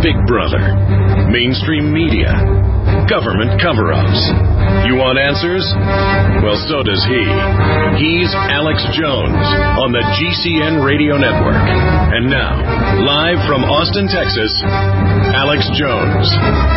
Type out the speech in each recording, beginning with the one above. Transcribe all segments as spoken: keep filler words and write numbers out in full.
Big Brother, mainstream media, government cover-ups. You want answers? Well, so does he. He's Alex Jones on the G C N Radio Network. And now, live from Austin, Texas, Alex Jones.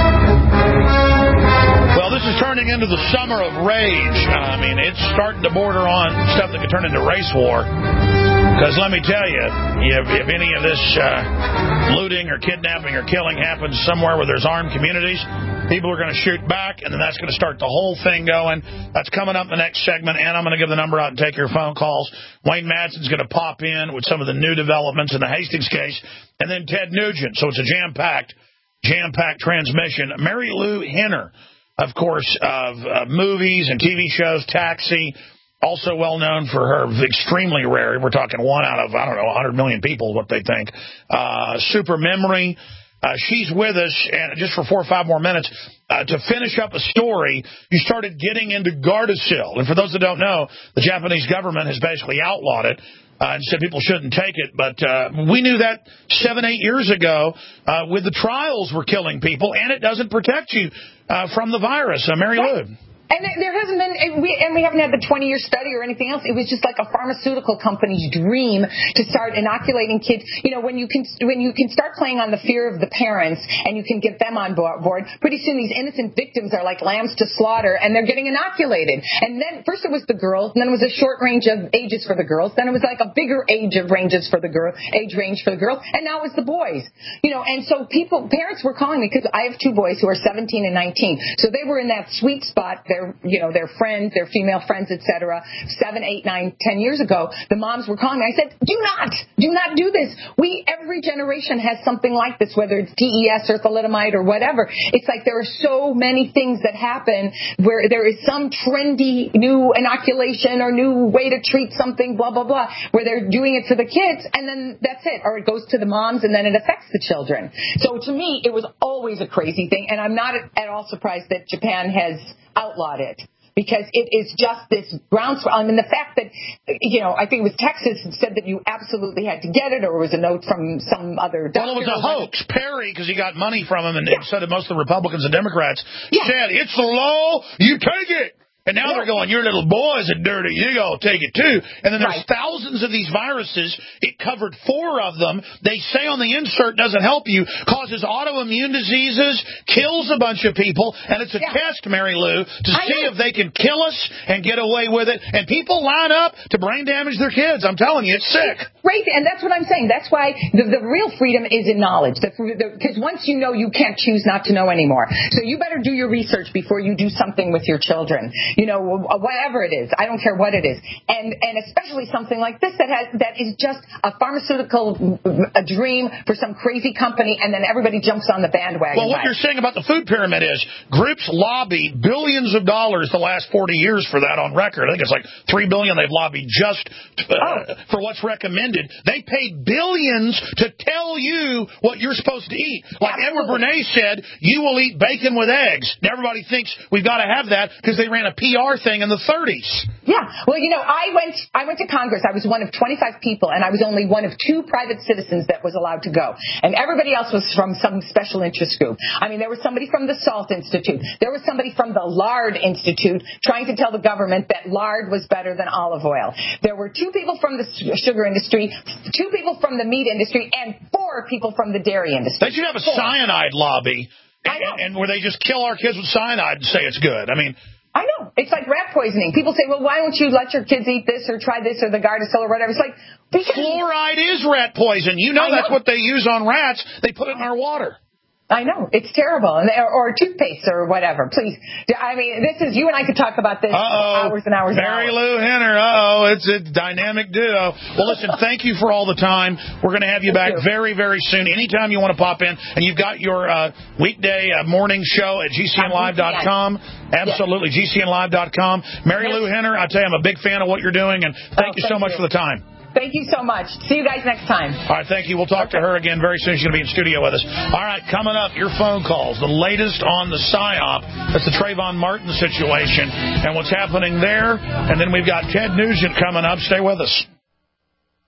Well, this is turning into the summer of rage. I mean, it's starting to border on stuff that could turn into race war. Because let me tell you, if, if any of this uh, looting or kidnapping or killing happens somewhere where there's armed communities, people are going to shoot back, and then that's going to start the whole thing going. That's coming up in the next segment, and I'm going to give the number out and take your phone calls. Wayne Madsen's going to pop in with some of the new developments in the Hastings case, and then Ted Nugent. So it's a jam-packed, jam-packed transmission. Mary Lou Henner, of course, of uh, movies and T V shows, Taxi, also well known for her extremely rare, we're talking one out of, I don't know, one hundred million people, what they think, uh, super memory. Uh, she's with us, and just for four or five more minutes, uh, to finish up a story, you started getting into Gardasil. And for those that don't know, the Japanese government has basically outlawed it. Uh, and said people shouldn't take it, but uh, we knew that seven, eight years ago uh, with the trials were killing people, and it doesn't protect you uh, from the virus. Uh, Mary right. Lou. And there hasn't been, and we, and we haven't had the twenty-year study or anything else. It was just like a pharmaceutical company's dream to start inoculating kids. You know, when you can when you can start playing on the fear of the parents and you can get them on board, pretty soon these innocent victims are like lambs to slaughter, and they're getting inoculated. And then first it was the girls, and then it was a short range of ages for the girls. Then it was like a bigger age of ranges for the girl, age range for the girls, and now it's the boys. You know, and so people, parents were calling me because I have two boys who are seventeen and nineteen, so they were in that sweet spot. They're Their, you know, their friends, their female friends, et cetera, seven, eight, nine, ten years ago, the moms were calling me. I said, do not, do not do this. We, every generation has something like this, whether it's D E S or thalidomide or whatever. It's like there are so many things that happen where there is some trendy new inoculation or new way to treat something, blah, blah, blah, where they're doing it for the kids, and then that's it. Or it goes to the moms, and then it affects the children. So to me, it was always a crazy thing, and I'm not at all surprised that Japan has outlawed it, because it is just this groundswell. I mean, the fact that, you know, I think it was Texas said that you absolutely had to get it, or it was a note from some other doctor. Well, it was a hoax. Perry, because he got money from him, and yeah. so did most of the Republicans and Democrats, yeah. said, it's the law, you take it. And now yeah. they're going, your little boys are dirty, you go take it too. And then there's right. thousands of these viruses. It covered four of them. They say on the insert doesn't help you, causes autoimmune diseases, kills a bunch of people, and it's a yeah. test, Mary Lou, to I see know. if they can kill us and get away with it. And people line up to brain damage their kids. I'm telling you, it's sick. Right, and that's what I'm saying. That's why the, the real freedom is in knowledge. Because once you know, you can't choose not to know anymore. So you better do your research before you do something with your children. You know, whatever it is. I don't care what it is. And and especially something like this that has that is just a pharmaceutical a dream for some crazy company, and then everybody jumps on the bandwagon. Well, what you're saying about the food pyramid is groups lobby billions of dollars the last forty years for that on record. I think it's like three billion dollars they've lobbied just uh, oh. for what's recommended. They paid billions to tell you what you're supposed to eat. Like Absolutely. Edward Bernays said, you will eat bacon with eggs. Now everybody thinks we've got to have that because they ran a P R thing in the thirties. Yeah. Well, you know, I went I went to Congress. I was one of twenty-five people, and I was only one of two private citizens that was allowed to go. And everybody else was from some special interest group. I mean, there was somebody from the Salt Institute. There was somebody from the Lard Institute trying to tell the government that lard was better than olive oil. There were two people from the sugar industry, two people from the meat industry, and four people from the dairy industry. They should have a four. cyanide lobby, and, and where they just kill our kids with cyanide and say it's good. I mean... I know. It's like rat poisoning. People say, well, why don't you let your kids eat this or try this or the Gardasil or whatever? It's like... Fluoride is rat poison. You know, know that's what they use on rats. They put it in our water. I know. It's terrible. And or, or toothpaste or whatever. Please. I mean, this is... You and I could talk about this Uh-oh. for hours and hours Mary and hours. Lou Henner. Uh-oh. It's a dynamic duo. Well, listen, thank you for all the time. We're going to have you thank back you. very, very soon. Anytime you want to pop in. And you've got your uh, weekday uh, morning show at G C N live dot com. Absolutely. Yes. G C N live dot com. Mary yes. Lou Henner, I tell you, I'm a big fan of what you're doing. And thank oh, you so thank much you. for the time. Thank you so much. See you guys next time. All right, thank you. We'll talk okay. to her again very soon. She's going to be in studio with us. All right, coming up, your phone calls, the latest on the PSYOP. That's the Trayvon Martin situation and what's happening there. And then we've got Ted Nugent coming up. Stay with us.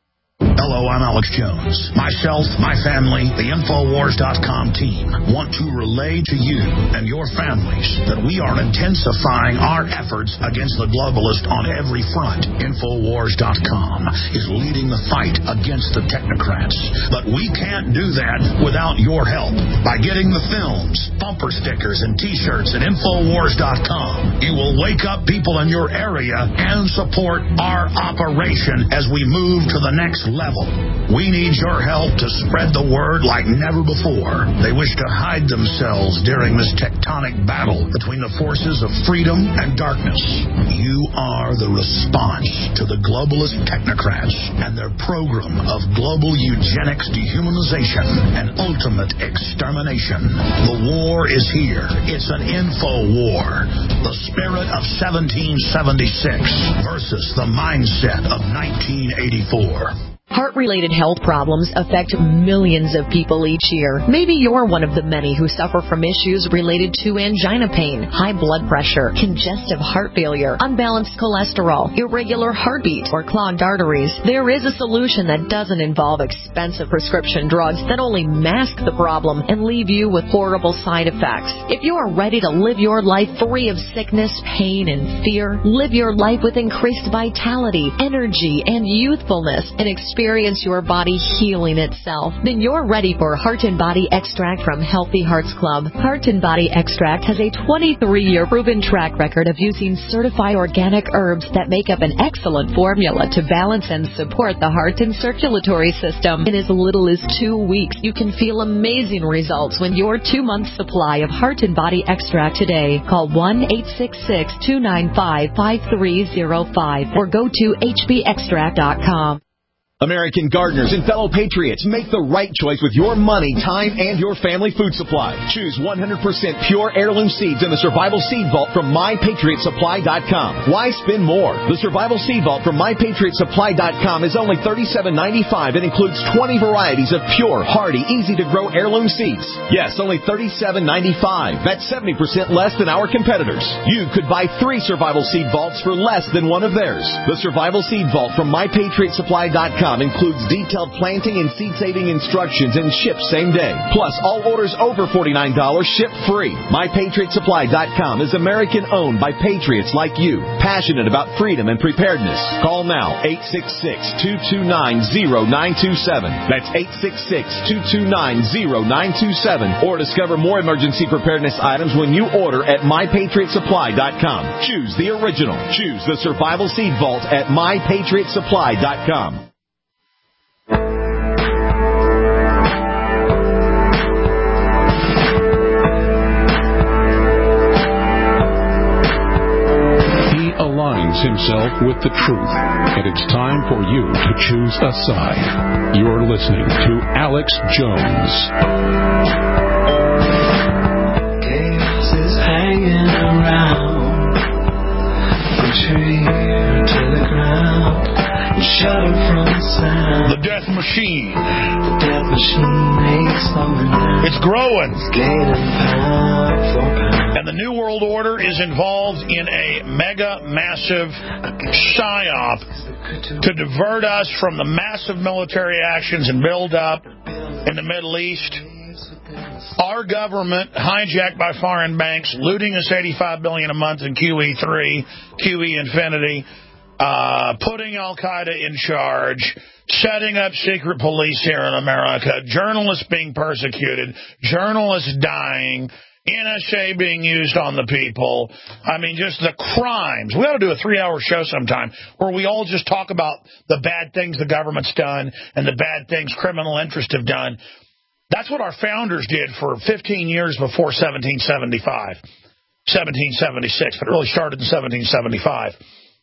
Hello, I'm Alex Jones. Myself, my family, the Infowars dot com team want to relay to you and your families that we are intensifying our efforts against the globalist on every front. Infowars dot com is leading the fight against the technocrats. But we can't do that without your help. By getting the films, bumper stickers, and T-shirts at Infowars dot com, you will wake up people in your area and support our operation as we move to the next level. We need your help to spread the word like never before. They wish to hide themselves during this tectonic battle between the forces of freedom and darkness. You are the response to the globalist technocrats and their program of global eugenics, dehumanization, and ultimate extermination. The war is here. It's an info war. The spirit of seventeen seventy-six versus the mindset of nineteen eighty-four. Heart-related health problems affect millions of people each year. Maybe you're one of the many who suffer from issues related to angina pain, high blood pressure, congestive heart failure, unbalanced cholesterol, irregular heartbeat, or clogged arteries. There is a solution that doesn't involve expensive prescription drugs that only mask the problem and leave you with horrible side effects. If you are ready to live your life free of sickness, pain, and fear, live your life with increased vitality, energy, and youthfulness, and experience Experience your body healing itself, then you're ready for Heart and Body Extract from Healthy Hearts Club. Heart and Body Extract has a twenty-three year proven track record of using certified organic herbs that make up an excellent formula to balance and support the heart and circulatory system. In as little as two weeks, you can feel amazing results when your two-month supply of Heart and Body Extract today. Call one eight six six, two nine five, five three zero five or go to H B extract dot com. American gardeners and fellow patriots, make the right choice with your money, time, and your family food supply. Choose one hundred percent pure heirloom seeds in the Survival Seed Vault from my patriot supply dot com. Why spend more? The Survival Seed Vault from my patriot supply dot com is only thirty-seven ninety-five and includes twenty varieties of pure, hardy, easy-to-grow heirloom seeds. Yes, only thirty-seven ninety-five. That's seventy percent less than our competitors. You could buy three Survival Seed Vaults for less than one of theirs. The Survival Seed Vault from my patriot supply dot com includes detailed planting and seed-saving instructions and ships same day. Plus, all orders over forty-nine dollars ship free. my patriot supply dot com is American-owned by patriots like you, passionate about freedom and preparedness. Call now, eight six six, two two nine, zero nine two seven. That's eight six six, two two nine, zero nine two seven. Or discover more emergency preparedness items when you order at my patriot supply dot com. Choose the original. Choose the Survival Seed Vault at my patriot supply dot com. Aligns himself with the truth, and it's time for you to choose a side. You're listening to Alex Jones. Chaos is hanging around from tree to the ground, shut it from the sound. The death machine. The death machine ain't slowing down. It's growing. It's gaining pound for pound. And the New World Order is involved in a mega, massive psyop to divert us from the massive military actions and build up in the Middle East. Our government, hijacked by foreign banks, looting us eighty-five billion dollars a month in Q E three, Q E Infinity, uh, putting Al-Qaeda in charge, setting up secret police here in America, journalists being persecuted, journalists dying, N S A being used on the people. I mean, just the crimes. We ought to do a three-hour show sometime where we all just talk about the bad things the government's done and the bad things criminal interests have done. That's what our founders did for fifteen years before seventeen seventy-five, seventeen seventy-six, but it really started in seventeen seventy-five.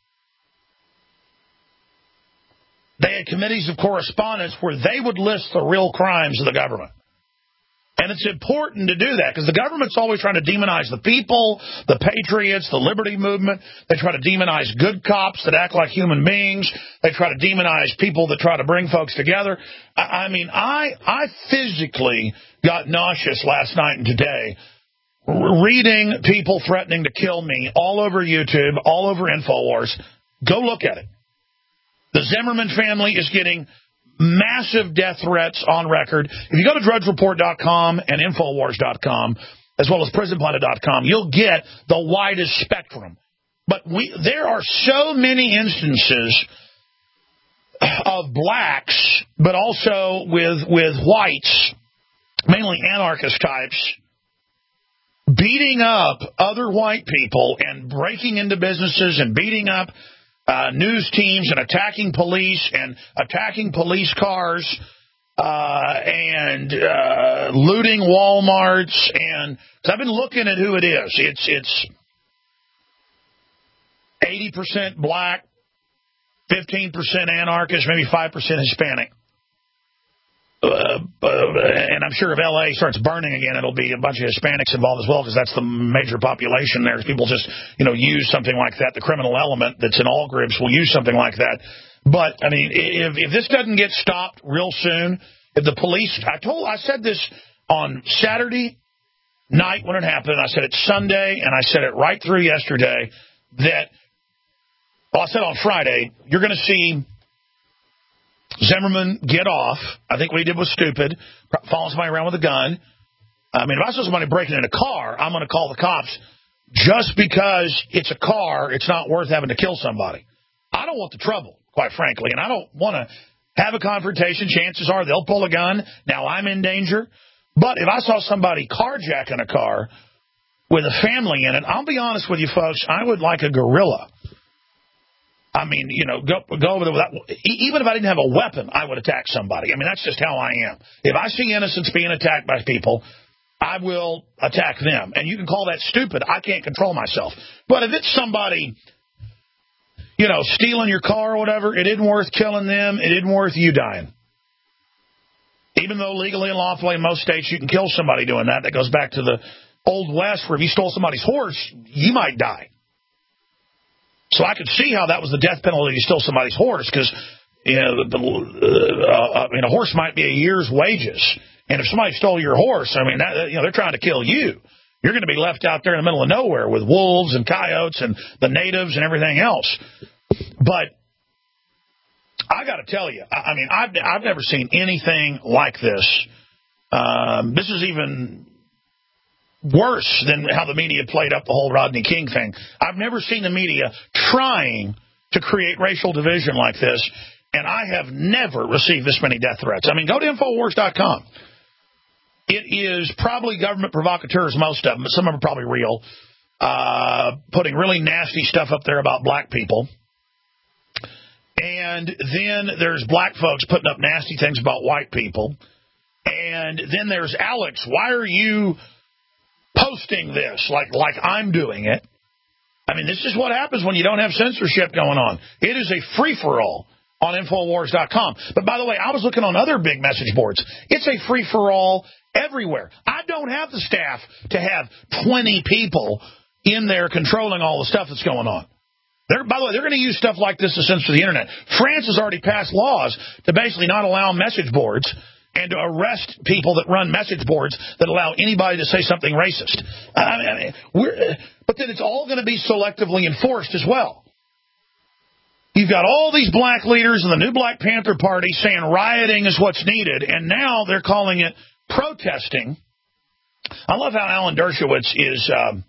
They had committees of correspondence where they would list the real crimes of the government. And it's important to do that because the government's always trying to demonize the people, the patriots, the liberty movement. They try to demonize good cops that act like human beings. They try to demonize people that try to bring folks together. I, I mean, I, I physically got nauseous last night and today reading people threatening to kill me all over YouTube, all over InfoWars. Go look at it. The Zimmerman family is getting massive death threats on record. If you go to drudge report dot com and infowars dot com, as well as prison planet dot com, you'll get the widest spectrum. But we, there are so many instances of blacks, but also with with whites, mainly anarchist types, beating up other white people and breaking into businesses and beating up uh, news teams and attacking police and attacking police cars uh, and uh, looting Walmarts. And cause I've been looking at who it is. It's it's eighty percent black, fifteen percent anarchist, maybe five percent Hispanic. Uh, uh, and I'm sure if L A starts burning again, it'll be a bunch of Hispanics involved as well, because that's the major population there. People just, you know, use something like that. The criminal element that's in all groups will use something like that. But, I mean, if, if this doesn't get stopped real soon, if the police, I told, I said this on Saturday night when it happened, I said it Sunday, and I said it right through yesterday, that, well, I said on Friday, you're going to see Zimmerman get off. I think what he did was stupid, following somebody around with a gun. I mean, if I saw somebody breaking in a car, I'm going to call the cops. Just because it's a car, it's not worth having to kill somebody. I don't want the trouble, quite frankly, and I don't want to have a confrontation. Chances are they'll pull a gun. Now I'm in danger. But if I saw somebody carjacking a car with a family in it, I'll be honest with you, folks, I would like a gorilla. I mean, you know, go, go over there without, even if I didn't have a weapon, I would attack somebody. I mean, that's just how I am. If I see innocents being attacked by people, I will attack them. And you can call that stupid. I can't control myself. But if it's somebody, you know, stealing your car or whatever, it isn't worth killing them. It isn't worth you dying. Even though legally and lawfully in most states you can kill somebody doing that. That goes back to the Old West, where if you stole somebody's horse, you might die. So I could see how that was the death penalty to steal somebody's horse, because, you know, the, uh, I mean, a horse might be a year's wages. And if somebody stole your horse, I mean, that, you know, they're trying to kill you. You're going to be left out there in the middle of nowhere with wolves and coyotes and the natives and everything else. But I got to tell you, I, I mean, I've, I've never seen anything like this. Um, this is even worse than how the media played up the whole Rodney King thing. I've never seen the media trying to create racial division like this, and I have never received this many death threats. I mean, go to infowars dot com. It is probably government provocateurs, most of them, but some of them are probably real, uh, putting really nasty stuff up there about black people. And then there's black folks putting up nasty things about white people. And then there's Alex. Why are you posting this like like I'm doing it? I mean, this is what happens when you don't have censorship going on. It is a free-for-all on infowars dot com. But by the way, I was looking on other big message boards. It's a free-for-all everywhere. I don't have the staff to have twenty people in there controlling all the stuff that's going on. They're, by the way, they're going to use stuff like this to censor the Internet. France has already passed laws to basically not allow message boards and to arrest people that run message boards that allow anybody to say something racist. I mean, I mean, we're, but then it's all going to be selectively enforced as well. You've got all these black leaders in the new Black Panther Party saying rioting is what's needed, and now they're calling it protesting. I love how Alan Dershowitz is... Um,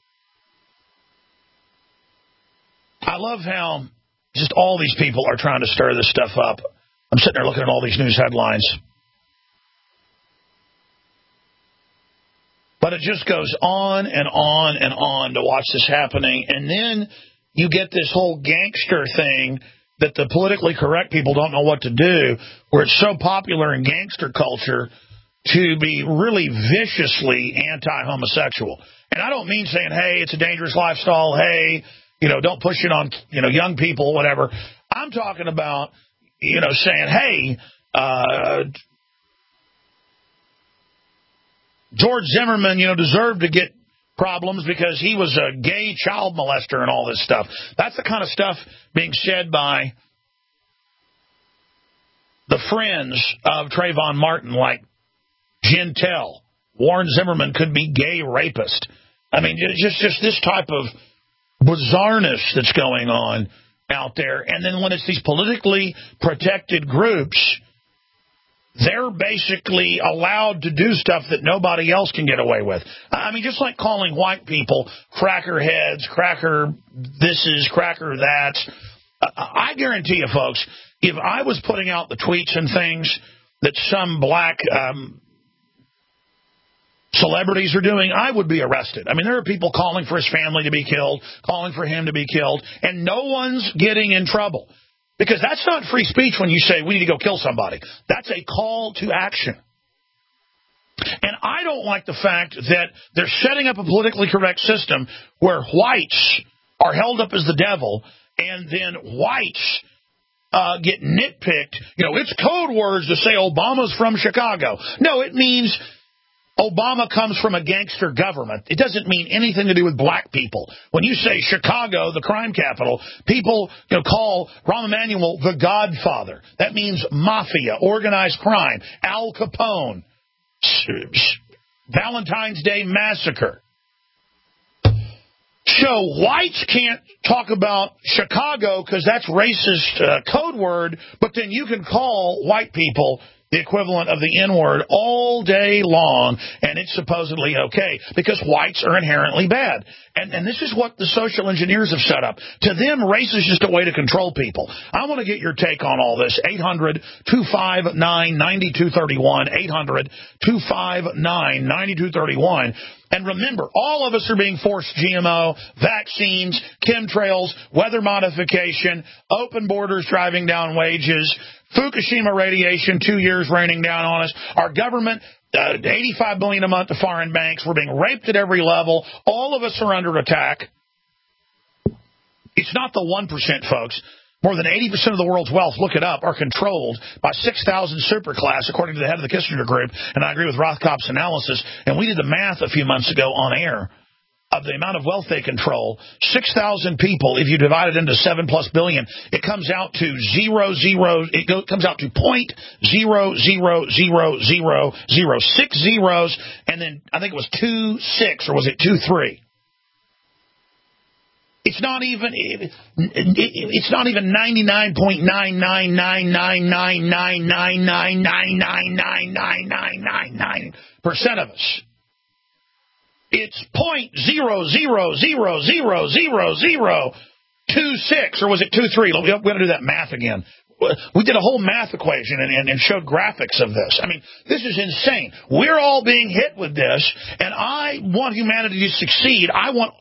I love how just all these people are trying to stir this stuff up. I'm sitting there looking at all these news headlines. But it just goes on and on and on to watch this happening. And then you get this whole gangster thing that the politically correct people don't know what to do, where it's so popular in gangster culture to be really viciously anti-homosexual. And I don't mean saying, hey, it's a dangerous lifestyle, hey, you know, don't push it on, you know, young people, whatever. I'm talking about, you know, saying, hey, uh, George Zimmerman, you know, deserved to get problems because he was a gay child molester and all this stuff. That's the kind of stuff being said by the friends of Trayvon Martin, like Gintel. Warren Zimmerman could be gay rapist. I mean, just just this type of bizarreness that's going on out there. And then when it's these politically protected groups they're basically allowed to do stuff that nobody else can get away with. I mean, just like calling white people cracker heads, cracker thises, cracker that's. I guarantee you, folks, if I was putting out the tweets and things that some black um, celebrities are doing, I would be arrested. I mean, there are people calling for his family to be killed, calling for him to be killed, and no one's getting in trouble. Because that's not free speech when you say we need to go kill somebody. That's a call to action. And I don't like the fact that they're setting up a politically correct system where whites are held up as the devil, and then whites uh, get nitpicked. You know, it's code words to say Obama's from Chicago. No, it means Obama comes from a gangster government. It doesn't mean anything to do with black people. When you say Chicago, the crime capital, people you know, call Rahm Emanuel the Godfather. That means mafia, organized crime, Al Capone, Valentine's Day Massacre. So whites can't talk about Chicago because that's racist uh, code word, but then you can call white people the equivalent of the N-word all day long, and it's supposedly okay because whites are inherently bad. And, and this is what the social engineers have set up. To them, race is just a way to control people. I want to get your take on all this. eight hundred, two five nine, nine two three one, eight hundred, two five nine, nine two three one. And remember, all of us are being forced G M O, vaccines, chemtrails, weather modification, open borders driving down wages, Fukushima radiation, two years raining down on us, our government, uh, eighty-five billion dollars a month to foreign banks. We're being raped at every level. All of us are under attack. It's not the one percent, folks. More than eighty percent of the world's wealth, look it up, are controlled by six thousand superclass, according to the head of the Kissinger Group. And I agree with Rothkopf's analysis. And we did the math a few months ago on air of the amount of wealth they control. six thousand people, if you divide it into seven plus billion, it comes out to zero, zero, it go, comes out to point zero, zero, zero, zero, zero, six zeros, and then I think it was two, six, or was it two, three? It's not even. It's not even ninety-nine point nine nine nine nine nine nine nine nine nine nine nine nine nine nine nine percent of us. It's point zero zero zero zero zero zero two six, or was it two three? We're going to do that math again. We did a whole math equation and, and, and showed graphics of this. I mean, this is insane. We're all being hit with this, and I want humanity to succeed. I want.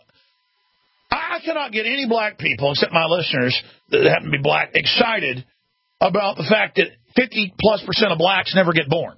I cannot get any black people, except my listeners that happen to be black, excited about the fact that fifty plus percent of blacks never get born.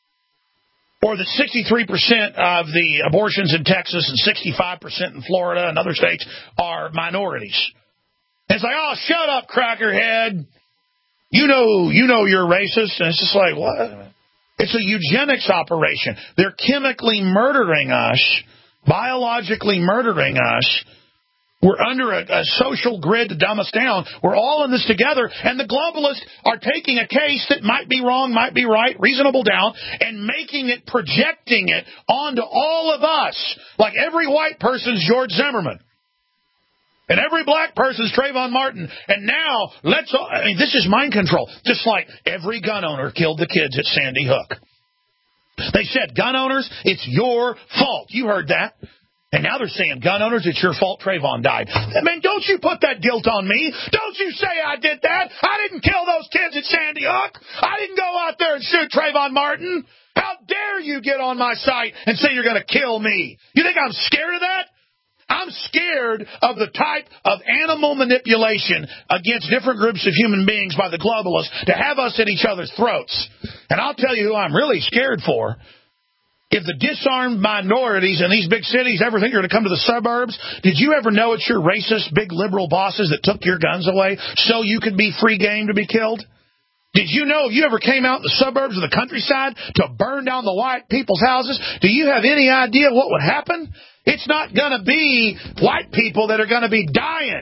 Or that sixty-three percent of the abortions in Texas and sixty-five percent in Florida and other states are minorities. And it's like, oh, shut up, crackerhead. You know, you know you're racist. And it's just like, what? It's a eugenics operation. They're chemically murdering us, biologically murdering us. We're under a, a social grid to dumb us down. We're all in this together, and the globalists are taking a case that might be wrong, might be right, reasonable doubt, and making it, projecting it onto all of us, like every white person's George Zimmerman, and every black person's Trayvon Martin. And now, let's, I mean, this is mind control, just like every gun owner killed the kids at Sandy Hook. They said, gun owners, it's your fault. You heard that. And now they're saying, gun owners, it's your fault Trayvon died. Man, don't you put that guilt on me. Don't you say I did that. I didn't kill those kids at Sandy Hook. I didn't go out there and shoot Trayvon Martin. How dare you get on my site and say you're going to kill me? You think I'm scared of that? I'm scared of the type of animal manipulation against different groups of human beings by the globalists to have us at each other's throats. And I'll tell you who I'm really scared for. If the disarmed minorities in these big cities ever think you're going to come to the suburbs, did you ever know it's your racist, big liberal bosses that took your guns away so you could be free game to be killed? Did you know if you ever came out in the suburbs or the countryside to burn down the white people's houses, do you have any idea what would happen? It's not going to be white people that are going to be dying.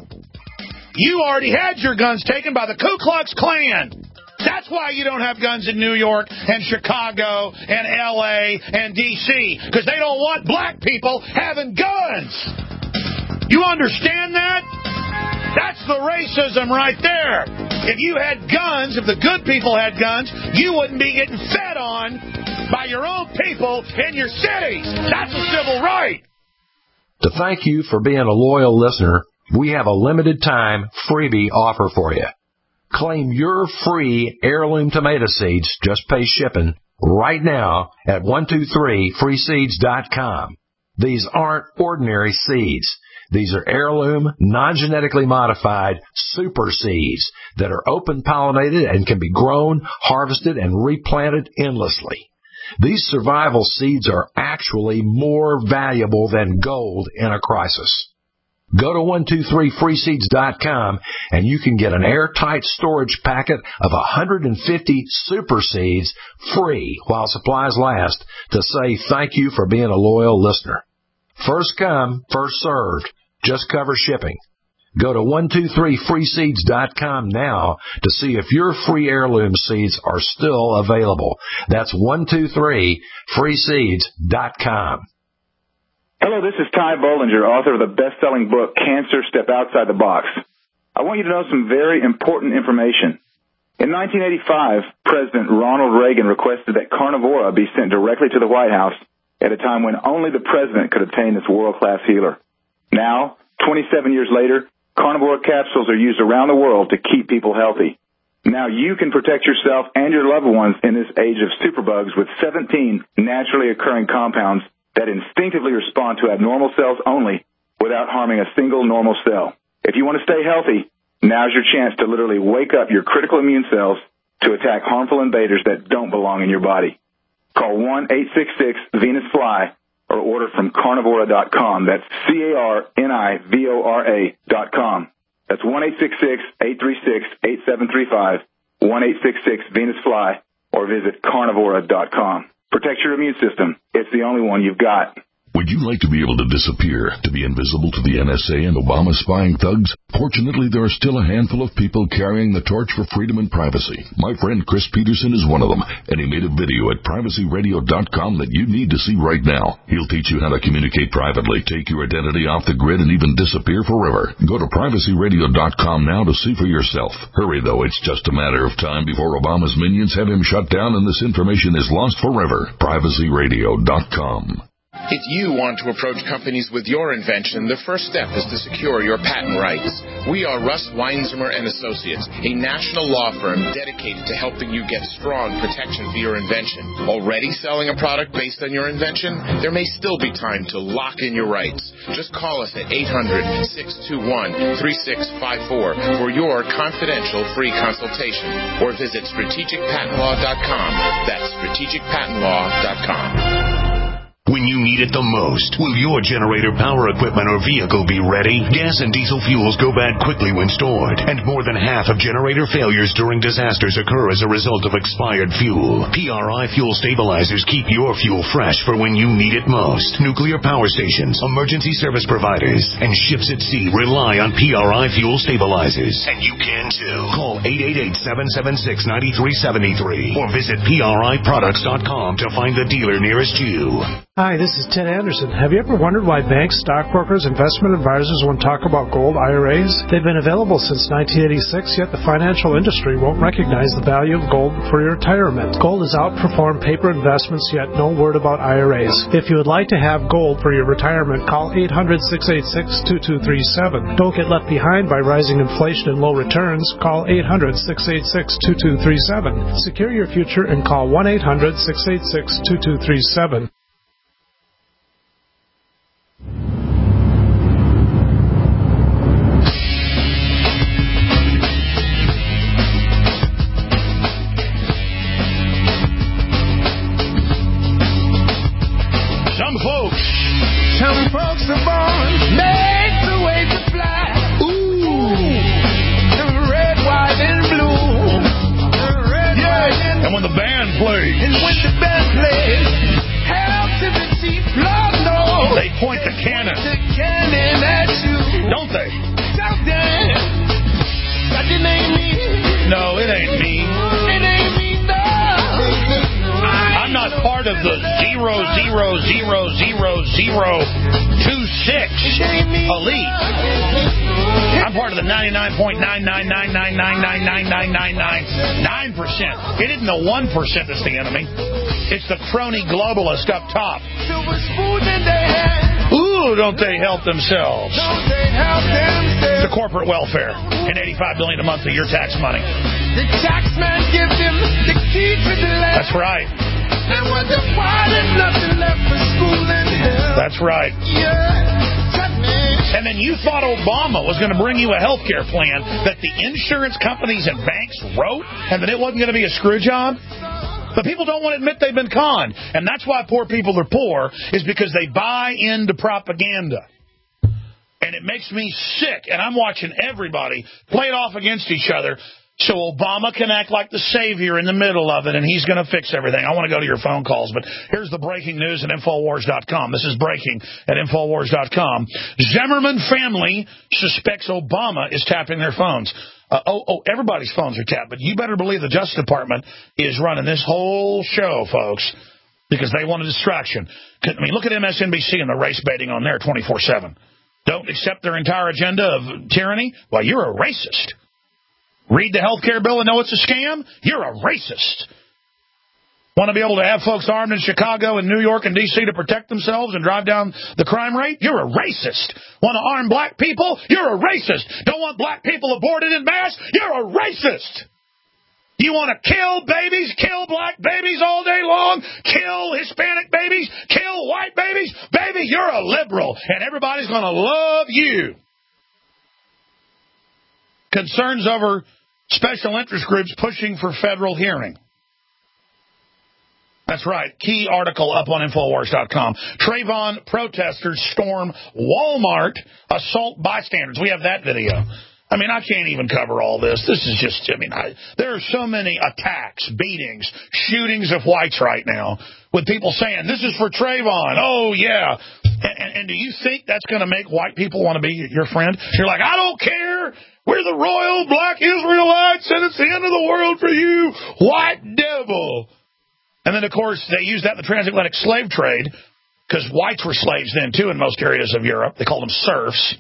You already had your guns taken by the Ku Klux Klan. That's why you don't have guns in New York and Chicago and L A and D C, because they don't want black people having guns. You understand that? That's the racism right there. If you had guns, if the good people had guns, you wouldn't be getting fed on by your own people in your cities. That's a civil right. To thank you for being a loyal listener, we have a limited time freebie offer for you. Claim your free heirloom tomato seeds, just pay shipping, right now at one two three free seeds dot com. These aren't ordinary seeds. These are heirloom, non-genetically modified super seeds that are open-pollinated and can be grown, harvested, and replanted endlessly. These survival seeds are actually more valuable than gold in a crisis. Go to one two three free seeds dot com and you can get an airtight storage packet of one hundred fifty super seeds free while supplies last to say thank you for being a loyal listener. First come, first served. Just cover shipping. Go to one two three free seeds dot com now to see if your free heirloom seeds are still available. That's one two three free seeds dot com. Hello, this is Ty Bollinger, author of the best-selling book, Cancer, Step Outside the Box. I want you to know some very important information. In nineteen eighty-five, President Ronald Reagan requested that Carnivora be sent directly to the White House at a time when only the president could obtain this world-class healer. Now, twenty-seven years later, Carnivora capsules are used around the world to keep people healthy. Now you can protect yourself and your loved ones in this age of superbugs with seventeen naturally occurring compounds that instinctively respond to abnormal cells only without harming a single normal cell. If you want to stay healthy, now's your chance to literally wake up your critical immune cells to attack harmful invaders that don't belong in your body. Call one eight six six Venus Fly or order from carnivora dot com. That's C A R N I V O R A dot com. That's one eight six six eight three six eight seven three five, one eight six six Venus Fly, or visit carnivora dot com. Protect your immune system. It's the only one you've got. Would you like to be able to disappear, to be invisible to the N S A and Obama spying thugs? Fortunately, there are still a handful of people carrying the torch for freedom and privacy. My friend Chris Peterson is one of them, and he made a video at privacy radio dot com that you need to see right now. He'll teach you how to communicate privately, take your identity off the grid, and even disappear forever. Go to privacy radio dot com now to see for yourself. Hurry, though. It's just a matter of time before Obama's minions have him shut down and this information is lost forever. privacy radio dot com. If you want to approach companies with your invention, the first step is to secure your patent rights. We are Russ Weinzimmer and Associates, a national law firm dedicated to helping you get strong protection for your invention. Already selling a product based on your invention? There may still be time to lock in your rights. Just call us at eight hundred, six two one, three six five four for your confidential free consultation, or visit strategic patent law dot com. That's strategic patent law dot com. When you need it the most, will your generator, power equipment, or vehicle be ready? Gas and diesel fuels go bad quickly when stored, and more than half of generator failures during disasters occur as a result of expired fuel. P R I Fuel Stabilizers keep your fuel fresh for when you need it most. Nuclear power stations, emergency service providers, and ships at sea rely on P R I Fuel Stabilizers. And you can too. Call eight eight eight, seven seven six, nine three seven three or visit P R I products dot com to find the dealer nearest you. Hi, this is Ted Anderson. Have you ever wondered why banks, stockbrokers, investment advisors won't talk about gold I R As? They've been available since nineteen eighty-six, yet the financial industry won't recognize the value of gold for your retirement. Gold has outperformed paper investments, yet no word about I R As. If you would like to have gold for your retirement, call eight hundred, six eight six, two two three seven. Don't get left behind by rising inflation and low returns. Call eight hundred, six eight six, two two three seven. Secure your future and call one eight hundred, six eight six, two two three seven. Some folks are born made the way to fly. Ooh, the red, white, and blue. The red, yeah. white, and and when the band plays, and when the band plays, hell to the deep, Lord knows. They point the cannon. The cannon at you, don't they? So damn, that it ain't me. No, it ain't me. It ain't me, no. I'm not part of the zero zero zero zero zero zero two six elite. I'm part of the ninety-nine point nine nine nine nine nine nine nine nine nine nine nine percent. It isn't the one percent that's the enemy. It's the crony globalist up top. Ooh, don't they help themselves? The corporate welfare and eighty-five billion dollars a month of your tax money. The tax man gives him the key to the land. That's right. And wonder why there's nothing left for school and health. That's right. Yeah. And then you thought Obama was going to bring you a health care plan that the insurance companies and banks wrote and that it wasn't going to be a screw job? But people don't want to admit they've been conned. And that's why poor people are poor, is because they buy into propaganda. And it makes me sick. And I'm watching everybody play it off against each other so Obama can act like the savior in the middle of it, and he's going to fix everything. I want to go to your phone calls, but here's the breaking news at Infowars dot com. This is breaking at Infowars dot com. Zimmerman family suspects Obama is tapping their phones. Uh, oh, oh, everybody's phones are tapped, but you better believe the Justice Department is running this whole show, folks, because they want a distraction. I mean, look at M S N B C and the race baiting on there twenty-four seven. Don't accept their entire agenda of tyranny? Well, you're a racist. Read the health care bill and know it's a scam? You're a racist. Want to be able to have folks armed in Chicago and New York and D C to protect themselves and drive down the crime rate? You're a racist. Want to arm black people? You're a racist. Don't want black people aborted in mass? You're a racist. You want to kill babies, kill black babies all day long, kill Hispanic babies, kill white babies? Baby, you're a liberal, and everybody's going to love you. Concerns over special interest groups pushing for federal hearing. That's right. Key article up on Infowars dot com. Trayvon protesters storm Walmart, assault bystanders. We have that video. I mean, I can't even cover all this. This is just, I mean, I, there are so many attacks, beatings, shootings of whites right now with people saying, this is for Trayvon. Oh, yeah. And, and, and do you think that's going to make white people want to be your friend? You're like, I don't care. We're the royal black Israelites, and it's the end of the world for you, white devil. And then, of course, they used that in the transatlantic slave trade because whites were slaves then, too, in most areas of Europe. They called them serfs.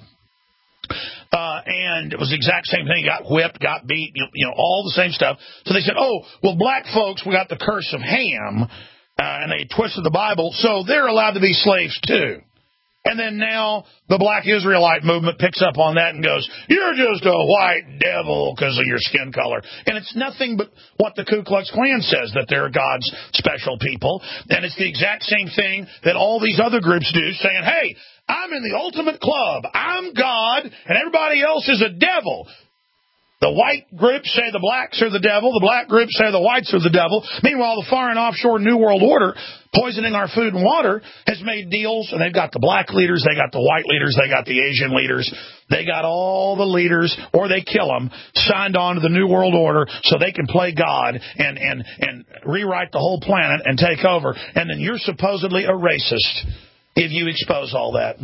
Uh, and it was the exact same thing. Got whipped, got beat, you know, you know, all the same stuff. So they said, oh, well, black folks, we got the curse of Ham, uh, and they twisted the Bible, so they're allowed to be slaves, too. And then now the black Israelite movement picks up on that and goes, you're just a white devil because of your skin color. And it's nothing but what the Ku Klux Klan says, that they're God's special people. And it's the exact same thing that all these other groups do, saying, hey, I'm in the ultimate club. I'm God, and everybody else is a devil. The white groups say the blacks are the devil. The black groups say the whites are the devil. Meanwhile, the foreign offshore New World Order, poisoning our food and water, has made deals. And they've got the black leaders. They got the white leaders. They got the Asian leaders. They got all the leaders, or they kill them, signed on to the New World Order so they can play God and, and, and rewrite the whole planet and take over. And then you're supposedly a racist if you expose all that.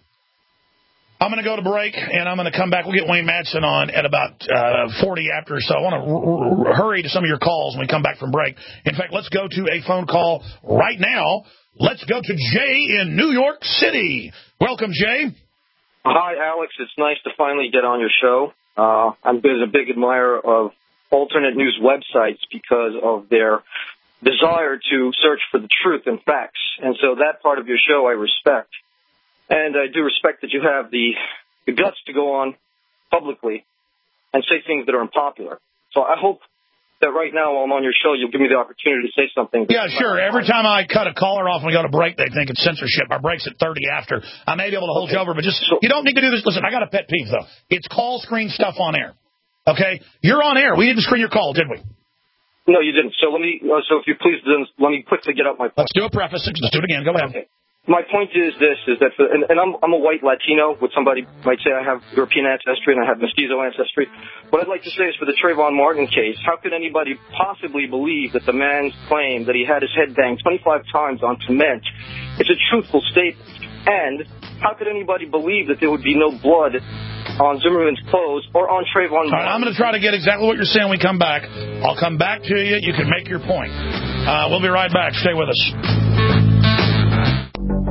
I'm going to go to break, and I'm going to come back. We'll get Wayne Madsen on at about uh, forty after, so I want to r- r- hurry to some of your calls when we come back from break. In fact, let's go to a phone call right now. Let's go to Jay in New York City. Welcome, Jay. Hi, Alex. It's nice to finally get on your show. Uh, I'm a big admirer of alternate news websites because of their desire to search for the truth and facts, and so that part of your show I respect. And I do respect that you have the, the guts to go on publicly and say things that are unpopular. So I hope that right now while I'm on your show, you'll give me the opportunity to say something. Yeah, sure. Every time I cut a caller off when we go to break, they think it's censorship. Our break's at thirty after. I may be able to hold okay. you over, but just so, you don't need to do this. Listen, I got a pet peeve, though. It's call screen stuff on air. Okay? You're on air. We didn't screen your call, did we? No, you didn't. So let me. Uh, so if you please, then let me quickly get up my point. Let's do a preface. Let's do it again. Go ahead. Okay. My point is this, is that, for, and, and I'm, I'm a white Latino, what somebody might say I have European ancestry and I have mestizo ancestry. What I'd like to say is for the Trayvon Martin case, how could anybody possibly believe that the man's claim that he had his head banged twenty-five times on cement is a truthful statement? And how could anybody believe that there would be no blood on Zimmerman's clothes or on Trayvon Martin? All right, I'm going to try to get exactly what you're saying when we come back. I'll come back to you. You can make your point. Uh, we'll be right back. Stay with us.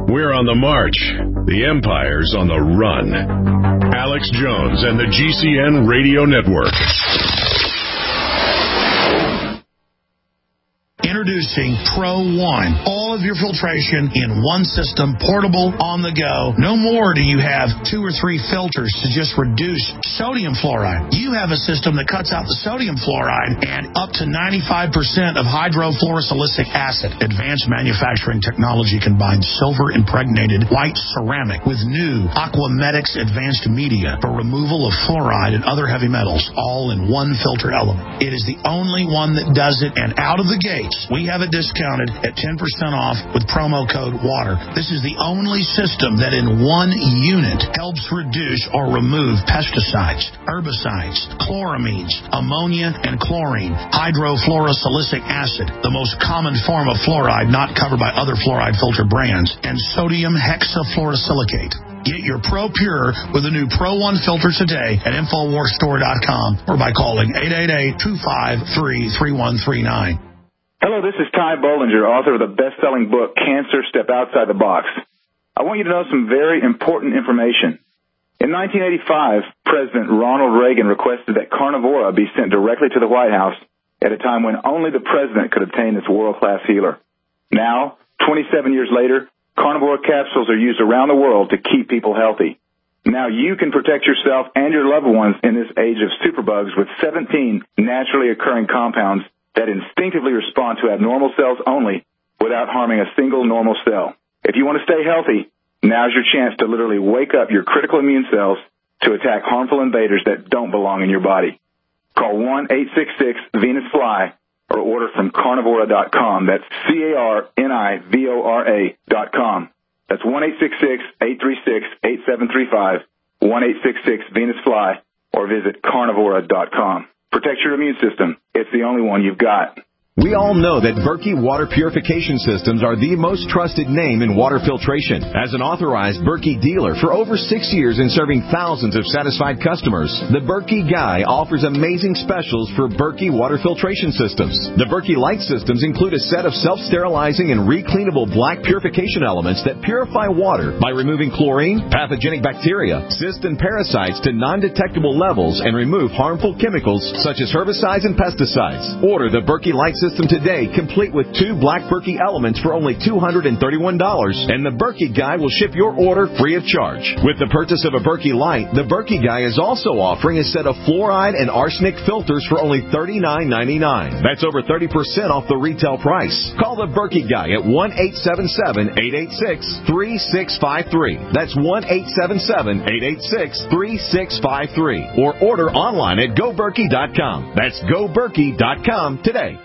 We're on the march. The empire's on the run. Alex Jones and the G C N Radio Network. Introducing Pro One. All of your filtration in one system, portable, on the go. No more do you have two or three filters to just reduce sodium fluoride. You have a system that cuts out the sodium fluoride and up to ninety-five percent of hydrofluorosilicic acid. Advanced manufacturing technology combines silver-impregnated white ceramic with new Aquamedics advanced media for removal of fluoride and other heavy metals, all in one filter element. It is the only one that does it, and out of the gates, we have it discounted at ten percent off with promo code WATER. This is the only system that in one unit helps reduce or remove pesticides, herbicides, chloramines, ammonia, and chlorine, hydrofluorosilicic acid, the most common form of fluoride not covered by other fluoride filter brands, and sodium hexafluorosilicate. Get your Pro Pure with the new Pro One filter today at Infowars Store dot com or by calling eight eight eight, two five three, three one three nine. Hello, this is Ty Bollinger, author of the best-selling book, Cancer, Step Outside the Box. I want you to know some very important information. In nineteen eighty-five, President Ronald Reagan requested that Carnivora be sent directly to the White House at a time when only the president could obtain this world-class healer. Now, twenty-seven years later, Carnivora capsules are used around the world to keep people healthy. Now you can protect yourself and your loved ones in this age of superbugs with seventeen naturally occurring compounds that instinctively respond to abnormal cells only without harming a single normal cell. If you want to stay healthy, now's your chance to literally wake up your critical immune cells to attack harmful invaders that don't belong in your body. Call one eight six six Venus Fly or order from carnivora dot com. That's C A R N I V O R A dot com. That's one eight six six, eight three six, eight seven three five, one eight six six Venus Fly, or visit carnivora dot com. Protect your immune system. It's the only one you've got. We all know that Berkey Water Purification Systems are the most trusted name in water filtration. As an authorized Berkey dealer for over six years and serving thousands of satisfied customers, the Berkey Guy offers amazing specials for Berkey Water Filtration Systems. The Berkey Light Systems include a set of self-sterilizing and recleanable black purification elements that purify water by removing chlorine, pathogenic bacteria, cysts, and parasites to non-detectable levels and remove harmful chemicals such as herbicides and pesticides. Order the Berkey Light System today, complete with two black Berkey elements for only two hundred thirty-one dollars, and the Berkey Guy will ship your order free of charge. With the purchase of a Berkey Light, the Berkey Guy is also offering a set of fluoride and arsenic filters for only thirty-nine ninety-nine. That's over thirty percent off the retail price. Call the Berkey Guy at one eight seven seven, eight eight six, three six five three. That's one eight seven seven, eight eight six, three six five three. Or order online at go berkey dot com. That's go berkey dot com today.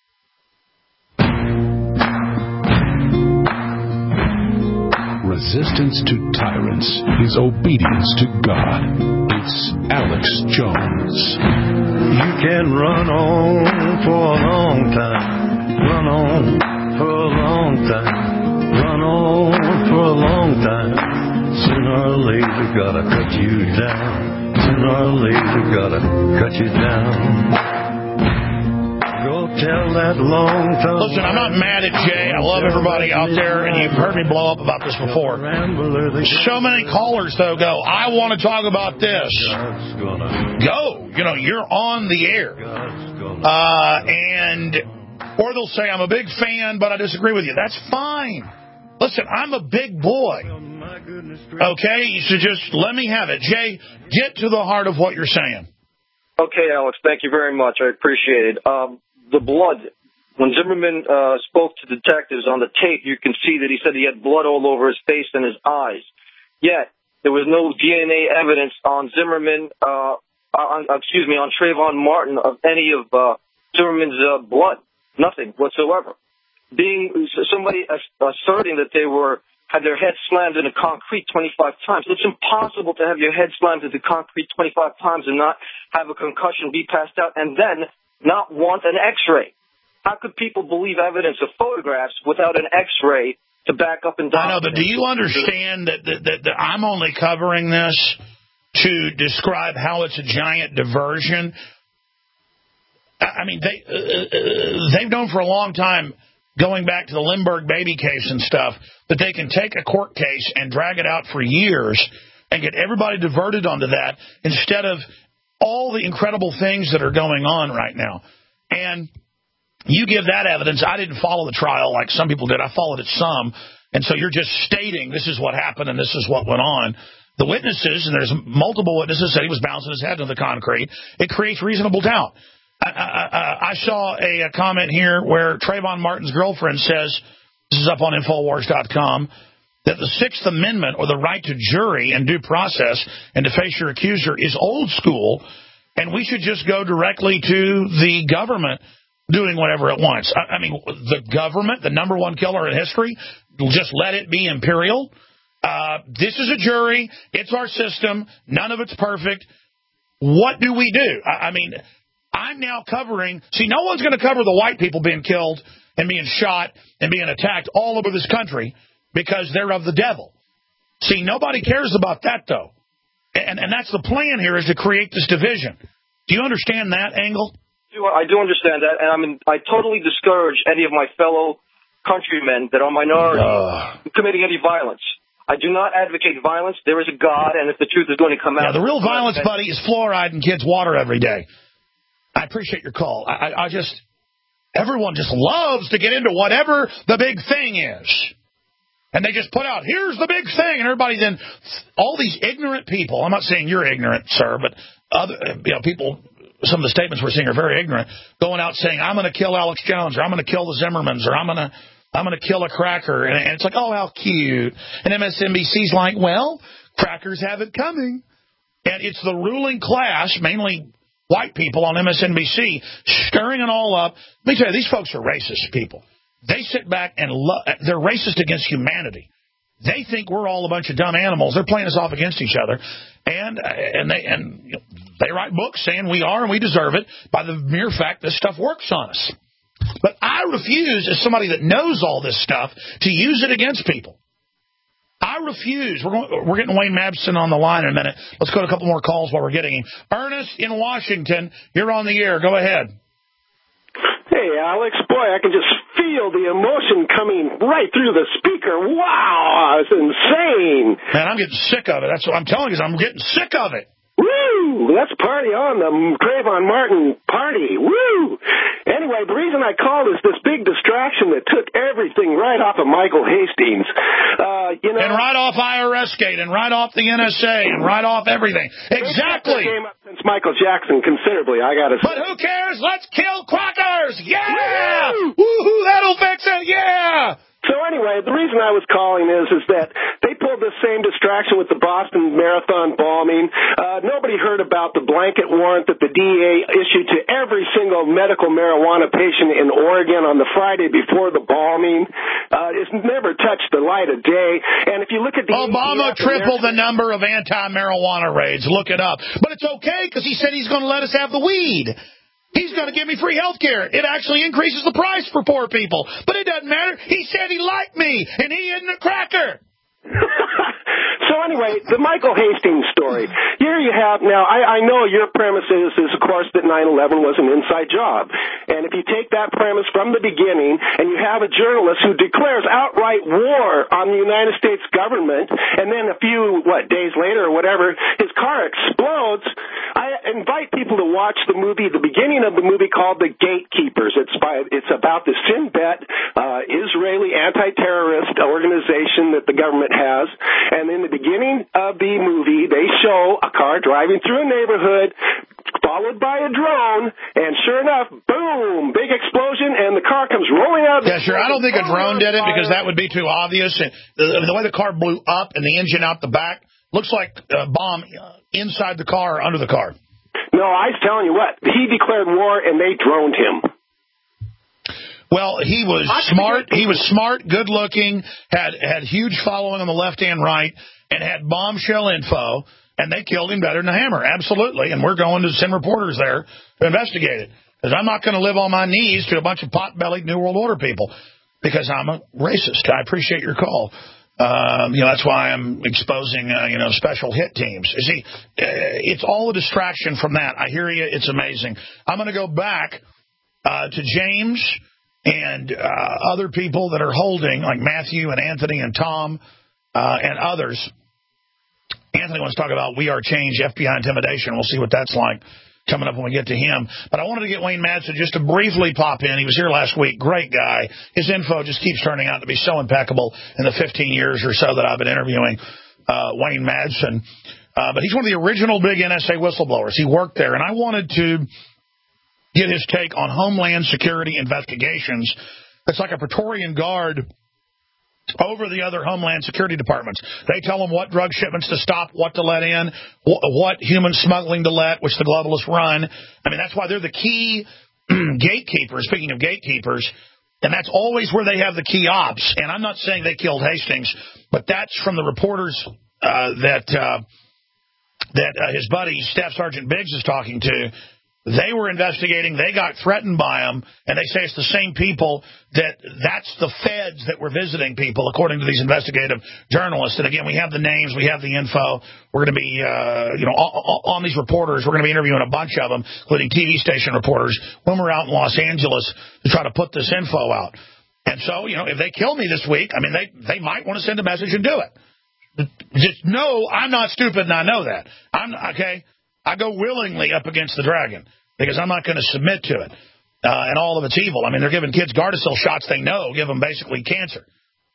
Resistance to tyrants is obedience to God. It's Alex Jones. You can run on for a long time. Run on for a long time. Run on for a long time. Sooner or later, gotta cut you down. Sooner or later, gotta cut you down. Go tell that long time. Listen, I'm not mad at Jay. I love everybody out there, and you've heard me blow up about this before. So many callers, though, go, I want to talk about this. Go. You know, you're on the air. Uh, and, or they'll say, I'm a big fan, but I disagree with you. That's fine. Listen, I'm a big boy. Okay? So just let me have it. Jay, get to the heart of what you're saying. Okay, Alex, thank you very much. I appreciate it. Um, the blood, when Zimmerman uh, spoke to detectives on the tape, you can see that he said he had blood all over his face and his eyes. Yet, there was no D N A evidence on Zimmerman, uh, on, excuse me, on Trayvon Martin of any of uh, Zimmerman's uh, blood. Nothing whatsoever. Being somebody asserting that they were had their head slammed into concrete twenty-five times. It's impossible to have your head slammed into concrete twenty-five times and not have a concussion, be passed out, and then not want an X-ray. How could people believe evidence of photographs without an X-ray to back up and down? I know, but do you understand that, that, that, that I'm only covering this to describe how it's a giant diversion? I mean, they, uh, they've known for a long time going back to the Lindbergh baby case and stuff, that they can take a court case and drag it out for years and get everybody diverted onto that instead of all the incredible things that are going on right now. And you give that evidence. I didn't follow the trial like some people did. I followed it some. And so you're just stating this is what happened and this is what went on. The witnesses, and there's multiple witnesses, said he was bouncing his head into the concrete. It creates reasonable doubt. I, I, I saw a, a comment here where Trayvon Martin's girlfriend says, this is up on Infowars dot com, that the Sixth Amendment, or the right to jury and due process and to face your accuser, is old school, and we should just go directly to the government doing whatever it wants. I, I mean, the government, the number one killer in history, just let it be imperial. Uh, this is a jury. It's our system. None of it's perfect. What do we do? I, I mean, I'm now covering. See, no one's going to cover the white people being killed and being shot and being attacked all over this country because they're of the devil. See, nobody cares about that, though. And, and that's the plan here, is to create this division. Do you understand that angle? I do understand that, and I mean, I totally discourage any of my fellow countrymen that are minorities uh. from committing any violence. I do not advocate violence. There is a God, and if the truth is going to come out... Yeah, the real violence, buddy, is fluoride in kids' water every day. I appreciate your call. I, I, I just... Everyone just loves to get into whatever the big thing is. And they just put out, here's the big thing, and everybody then... All these ignorant people, I'm not saying you're ignorant, sir, but other you know, people... Some of the statements we're seeing are very ignorant, going out saying, I'm going to kill Alex Jones, or I'm going to kill the Zimmermans, or I'm going to I'm going to kill a cracker. And, and it's like, oh, how cute. And M S N B C's like, well, crackers have it coming. And it's the ruling class, mainly white people on M S N B C, stirring it all up. Let me tell you, these folks are racist people. They sit back and lo- they're racist against humanity. They think we're all a bunch of dumb animals. They're playing us off against each other. And and they and you know, they write books saying we are and we deserve it by the mere fact this stuff works on us. But I refuse, as somebody that knows all this stuff, to use it against people. I refuse. We're going, we're getting Wayne Mabson on the line in a minute. Let's go to a couple more calls while we're getting him. Ernest in Washington, you're on the air. Go ahead. Hey, Alex, boy, I can just feel the emotion coming right through the speaker. Wow, it's insane. Man, I'm getting sick of it. That's what I'm telling you. I'm getting sick of it. Woo! Let's party on the Trayvon Martin party. Woo! Anyway, the reason I called is this big distraction that took everything right off of Michael Hastings. Uh, you know, and right off I R S Gate, and right off the N S A, and right off everything. Exactly. Came up since Michael Jackson considerably, I gotta say. But who cares? Let's kill crackers! Yeah! Woo! Woohoo! That'll fix it! Yeah! So anyway, the reason I was calling is is that they pulled the same distraction with the Boston Marathon bombing. Uh, nobody heard about the blanket warrant that the D A issued to every single medical marijuana patient in Oregon on the Friday before the bombing. Uh, it's never touched the light of day. And if you look at the... Obama tripled the number of anti-marijuana raids. Look it up. But it's okay because he said he's going to let us have the weed. He's going to give me free health care. It actually increases the price for poor people. But it doesn't matter. He said he liked me, and he isn't a cracker. So anyway, the Michael Hastings story. Here you have, now, I, I know your premise is, is, of course, that nine eleven was an inside job. And if you take that premise from the beginning, and you have a journalist who declares outright war on the United States government, and then a few, what, days later or whatever, his car explodes, I invite people to watch the movie, the beginning of the movie called The Gatekeepers. It's by, it's about the Shin Bet, uh, Israeli anti-terrorist organization that the government has. And in the beginning of the movie, they show a car driving through a neighborhood, followed by a drone, and sure enough, boom, big explosion, and the car comes rolling out. Yeah, sure. I don't think a drone did it because that would be too obvious. And the, the way the car blew up and the engine out the back looks like a bomb inside the car or under the car. No, I was telling you what, he declared war and they droned him. Well, he was smart. He was smart, good-looking, had had huge following on the left and right, and had bombshell info, and they killed him better than a hammer, absolutely. And we're going to send reporters there to investigate it, because I'm not going to live on my knees to a bunch of pot-bellied New World Order people, because I'm a racist. I appreciate your call. Um, you know, that's why I'm exposing, uh, you know, special hit teams. You see, uh, it's all a distraction from that. I hear you. It's amazing. I'm going to go back uh, to James and uh, other people that are holding, like Matthew and Anthony and Tom uh, and others. Anthony wants to talk about We Are Change, F B I intimidation. We'll see what that's like coming up when we get to him. But I wanted to get Wayne Madsen just to briefly pop in. He was here last week. Great guy. His info just keeps turning out to be so impeccable in the fifteen years or so that I've been interviewing uh, Wayne Madsen. Uh, but he's one of the original big N S A whistleblowers. He worked there, and I wanted to get his take on Homeland Security investigations. It's like a Praetorian Guard over the other Homeland Security departments. They tell them what drug shipments to stop, what to let in, wh- what human smuggling to let, which the globalists run. I mean, that's why they're the key gatekeepers, speaking of gatekeepers, and that's always where they have the key ops. And I'm not saying they killed Hastings, but that's from the reporters uh, that uh, that uh, his buddy, Staff Sergeant Biggs, is talking to. They were investigating. They got threatened by them, and they say it's the same people that that's the feds that were visiting people, according to these investigative journalists. And again, we have the names, we have the info. We're going to be, uh, you know, on, on these reporters. We're going to be interviewing a bunch of them, including T V station reporters, when we're out in Los Angeles to try to put this info out. And so, you know, if they kill me this week, I mean, they they might want to send a message and do it. Just know I'm not stupid, and I know that. I'm okay. I go willingly up against the dragon because I'm not going to submit to it uh, and all of its evil. I mean, they're giving kids Gardasil shots they know give them basically cancer.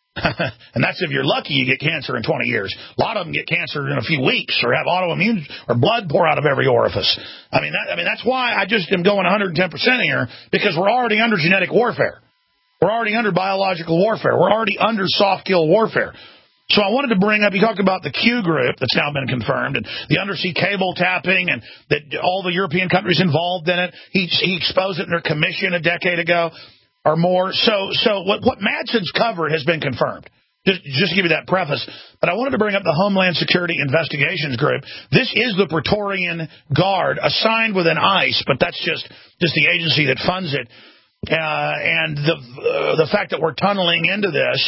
And that's if you're lucky you get cancer in twenty years. A lot of them get cancer in a few weeks or have autoimmune or blood pour out of every orifice. I mean, that, I mean that's why I just am going one hundred ten percent here, because we're already under genetic warfare. We're already under biological warfare. We're already under soft kill warfare. So I wanted to bring up, you talked about the Q group that's now been confirmed, and the undersea cable tapping, and that all the European countries involved in it. He, he exposed it in their commission a decade ago or more. So so what, what Madsen's covered has been confirmed. Just, just to give you that preface. But I wanted to bring up the Homeland Security Investigations Group. This is the Praetorian Guard assigned within ICE, but that's just, just the agency that funds it. Uh, and the uh, the fact that we're tunneling into this.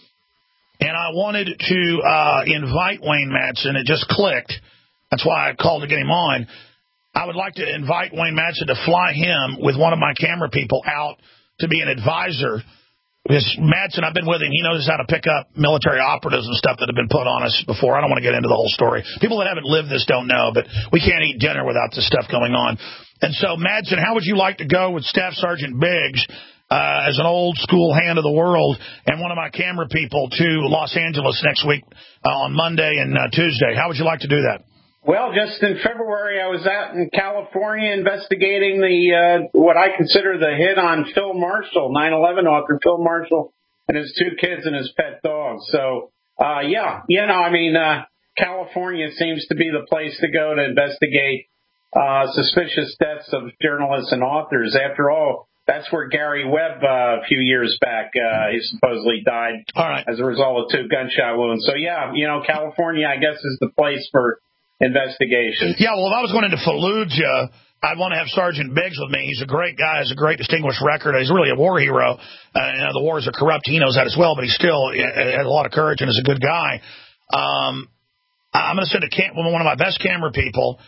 And I wanted to uh, invite Wayne Madsen. It just clicked. That's why I called to get him on. I would like to invite Wayne Madsen to fly him with one of my camera people out to be an advisor. Because Madsen, I've been with him. He knows how to pick up military operatives and stuff that have been put on us before. I don't want to get into the whole story. People that haven't lived this don't know, but we can't eat dinner without this stuff going on. And so, Madsen, how would you like to go with Staff Sergeant Biggs Uh, as an old-school hand of the world and one of my camera people to Los Angeles next week uh, on Monday and uh, Tuesday? How would you like to do that? Well, just in February, I was out in California investigating the uh, what I consider the hit on Phil Marshall, nine eleven author Phil Marshall, and his two kids and his pet dog. So, uh, yeah, you know, I mean, uh, California seems to be the place to go to investigate uh, suspicious deaths of journalists and authors. After all, that's where Gary Webb, uh, a few years back, uh, he supposedly died All right. as a result of two gunshot wounds. So, yeah, you know, California, I guess, is the place for investigation. Yeah, well, if I was going into Fallujah, I'd want to have Sergeant Biggs with me. He's a great guy, has a great distinguished record. He's really a war hero. Uh, you know, the wars are corrupt. He knows that as well, but he still has a lot of courage and is a good guy. Um, I'm going to send a cam- one of my best camera people.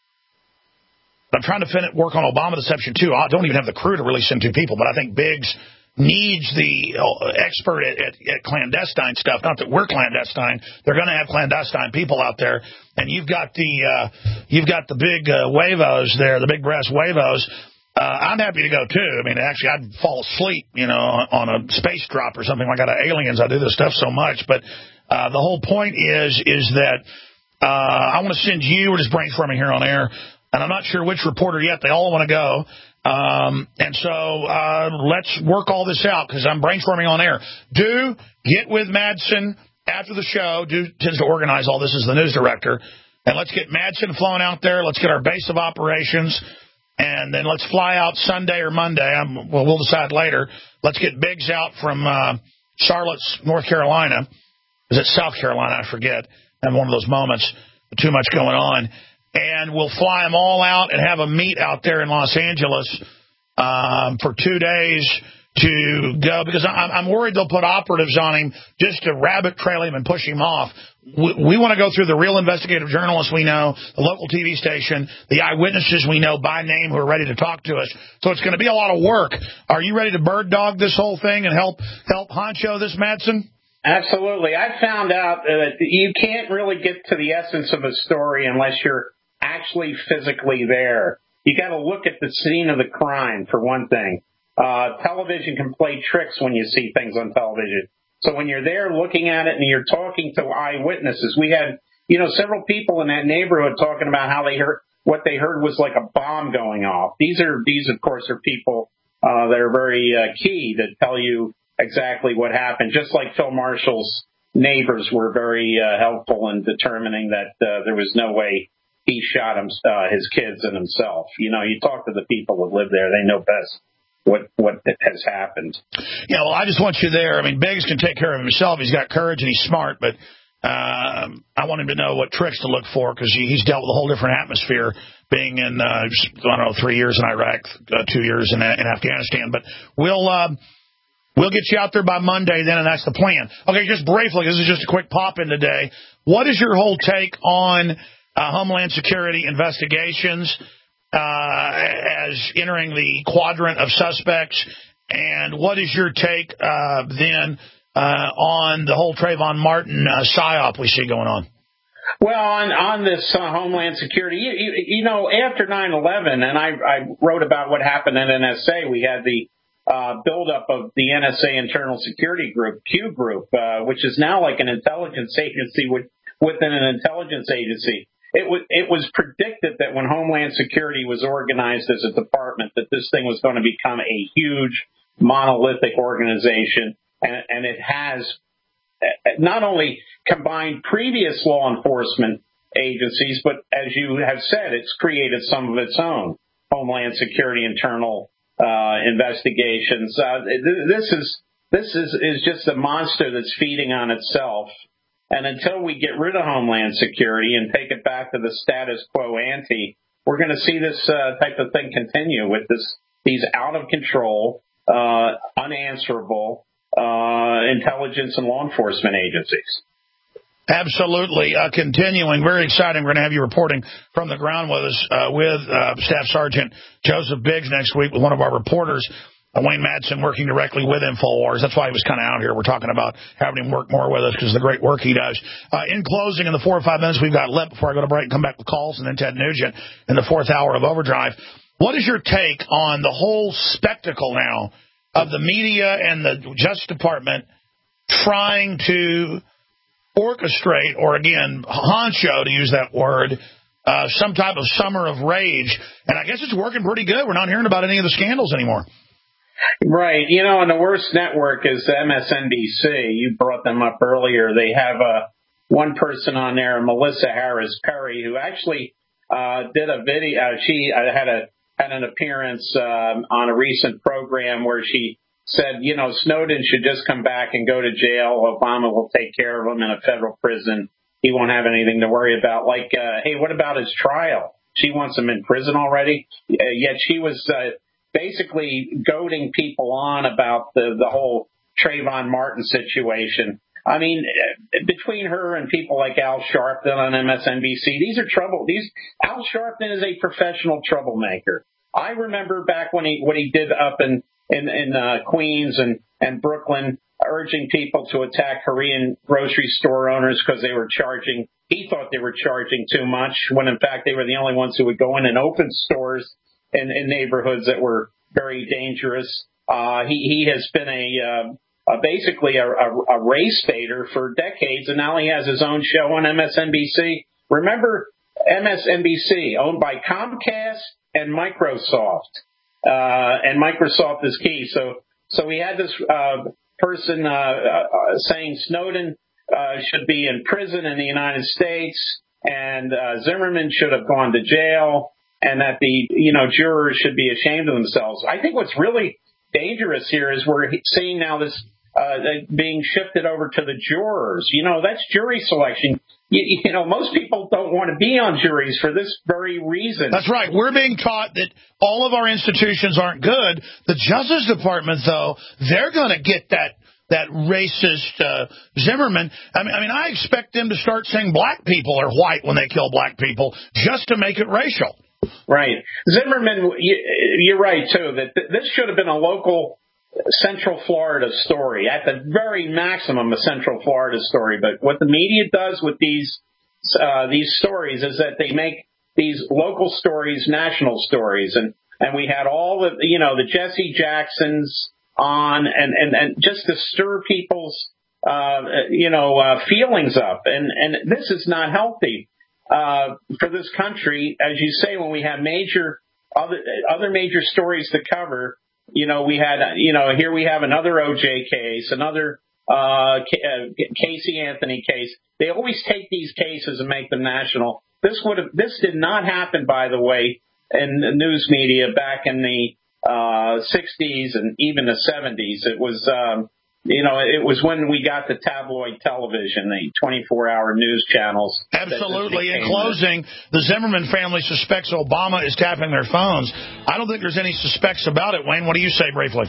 I'm trying to fin- work on Obama deception, too. I don't even have the crew to really send two people, but I think Biggs needs the uh, expert at, at, at clandestine stuff. Not that we're clandestine. They're going to have clandestine people out there. And you've got the uh, you've got the big uh, huevos there, the big brass huevos. Uh, I'm happy to go, too. I mean, actually, I'd fall asleep, you know, on a space drop or something like that. Aliens, I do this stuff so much. But uh, the whole point is, is that uh, I want to send you, we're just brainstorming here on air, and I'm not sure which reporter yet. They all want to go. Um, and so uh, let's work all this out because I'm brainstorming on air. Do get with Madsen after the show. Do tends to organize all this as the news director. And let's get Madsen flown out there. Let's get our base of operations. And then let's fly out Sunday or Monday. I'm, well, we'll decide later. Let's get Biggs out from uh, Charlotte, North Carolina. Is it South Carolina? I forget. I have one of those moments. Too much going on. And we'll fly them all out and have a meet out there in Los Angeles um, for two days to go, because I'm, I'm worried they'll put operatives on him just to rabbit trail him and push him off. We, we want to go through the real investigative journalists we know, the local T V station, the eyewitnesses we know by name who are ready to talk to us. So it's going to be a lot of work. Are you ready to bird dog this whole thing and help help honcho this, Madsen? Absolutely. I found out that you can't really get to the essence of a story unless you're actually physically there. You got to look at the scene of the crime, for one thing. Uh, television can play tricks when you see things on television. So when you're there looking at it and you're talking to eyewitnesses, we had, you know, several people in that neighborhood talking about how they heard, what they heard was like a bomb going off. These are, these of course are people, uh, that are very uh, key to tell you exactly what happened. Just like Phil Marshall's neighbors were very uh, helpful in determining that uh, there was no way he shot him, uh, his kids and himself. You know, you talk to the people that live there, they know best what what has happened. Yeah, well, I just want you there. I mean, Biggs can take care of himself. He's got courage and he's smart, but uh, I want him to know what tricks to look for, because he, he's dealt with a whole different atmosphere being in, uh, I don't know, three years in Iraq, uh, two years in, in Afghanistan. But we'll... Uh, We'll get you out there by Monday then, and that's the plan. Okay, just briefly, this is just a quick pop-in today. What is your whole take on uh, Homeland Security investigations uh, as entering the quadrant of suspects? And what is your take uh, then uh, on the whole Trayvon Martin uh, psyop we see going on? Well, on, on this uh, Homeland Security, you, you, you know, after nine eleven, and I, I wrote about what happened in N S A, we had the Uh, buildup of the N S A Internal Security Group, Q Group, uh, which is now like an intelligence agency with, within an intelligence agency. It was, it was predicted that when Homeland Security was organized as a department, that this thing was going to become a huge monolithic organization, and, and it has not only combined previous law enforcement agencies, but as you have said, it's created some of its own Homeland Security Internal Uh, investigations. Uh, th- this is this is, is just a monster that's feeding on itself. And until we get rid of Homeland Security and take it back to the status quo ante, we're going to see this uh, type of thing continue with this these out of control, uh, unanswerable uh, intelligence and law enforcement agencies. Absolutely. Uh, continuing, very exciting. We're going to have you reporting from the ground with us uh, with uh, Staff Sergeant Joseph Biggs next week with one of our reporters, uh, Wayne Madsen, working directly with InfoWars. That's why he was kind of out here. We're talking about having him work more with us because of the great work he does. Uh, in closing, in the four or five minutes we've got left before I go to break and come back with calls, and then Ted Nugent in the fourth hour of Overdrive, what is your take on the whole spectacle now of the media and the Justice Department trying to orchestrate, or again, honcho, to use that word, uh, some type of summer of rage? And I guess it's working pretty good. We're not hearing about any of the scandals anymore. Right. You know, and the worst network is M S N B C. You brought them up earlier. They have uh, one person on there, Melissa Harris Perry, who actually uh, did a video. Uh, she uh, had a had an appearance um, on a recent program where she said, you know, Snowden should just come back and go to jail. Obama will take care of him in a federal prison. He won't have anything to worry about. Like, uh, hey, what about his trial? She wants him in prison already. Uh, yet she was uh, basically goading people on about the, the whole Trayvon Martin situation. I mean, between her and people like Al Sharpton on M S N B C, these are trouble. These Al Sharpton is a professional troublemaker. I remember back when he what he did up in in, in uh, Queens and, and Brooklyn, urging people to attack Korean grocery store owners because they were charging. He thought they were charging too much, when in fact they were the only ones who would go in and open stores in, in neighborhoods that were very dangerous. Uh, he, he has been a, uh, a basically a, a, a race baiter for decades, and now he has his own show on M S N B C. Remember, M S N B C, owned by Comcast and Microsoft. Uh, and Microsoft is key. So, so we had this, uh, person, uh, uh, saying Snowden, uh, should be in prison in the United States, and, uh, Zimmerman should have gone to jail, and that the, you know, jurors should be ashamed of themselves. I think what's really dangerous here is we're seeing now this, uh, being shifted over to the jurors. You know, that's jury selection. You, you know, most people don't want to be on juries for this very reason. That's right. We're being taught that all of our institutions aren't good. The Justice Department, though, they're going to get that that racist uh, Zimmerman. I mean, I mean, I expect them to start saying black people are white when they kill black people just to make it racial. Right. Zimmerman, you're right, too, that this should have been a local Central Florida story, at the very maximum a Central Florida story. But what the media does with these uh, these stories is that they make these local stories national stories. And, and we had all the, you know, the Jesse Jacksons on and, and, and just to stir people's, uh, you know, uh, feelings up. And, and this is not healthy. Uh, for this country, as you say, when we have major other other major stories to cover, you know, we had, you know, here we have another O J case, another uh, Casey Anthony case. They always take these cases and make them national. This would have, this did not happen, by the way, in the news media back in the uh, sixties and even the seventies. It was. Um, You know, it was when we got the tabloid television, the twenty-four hour news channels. Absolutely. In closing, the Zimmerman family suspects Obama is tapping their phones. I don't think there's any suspects about it, Wayne. What do you say briefly?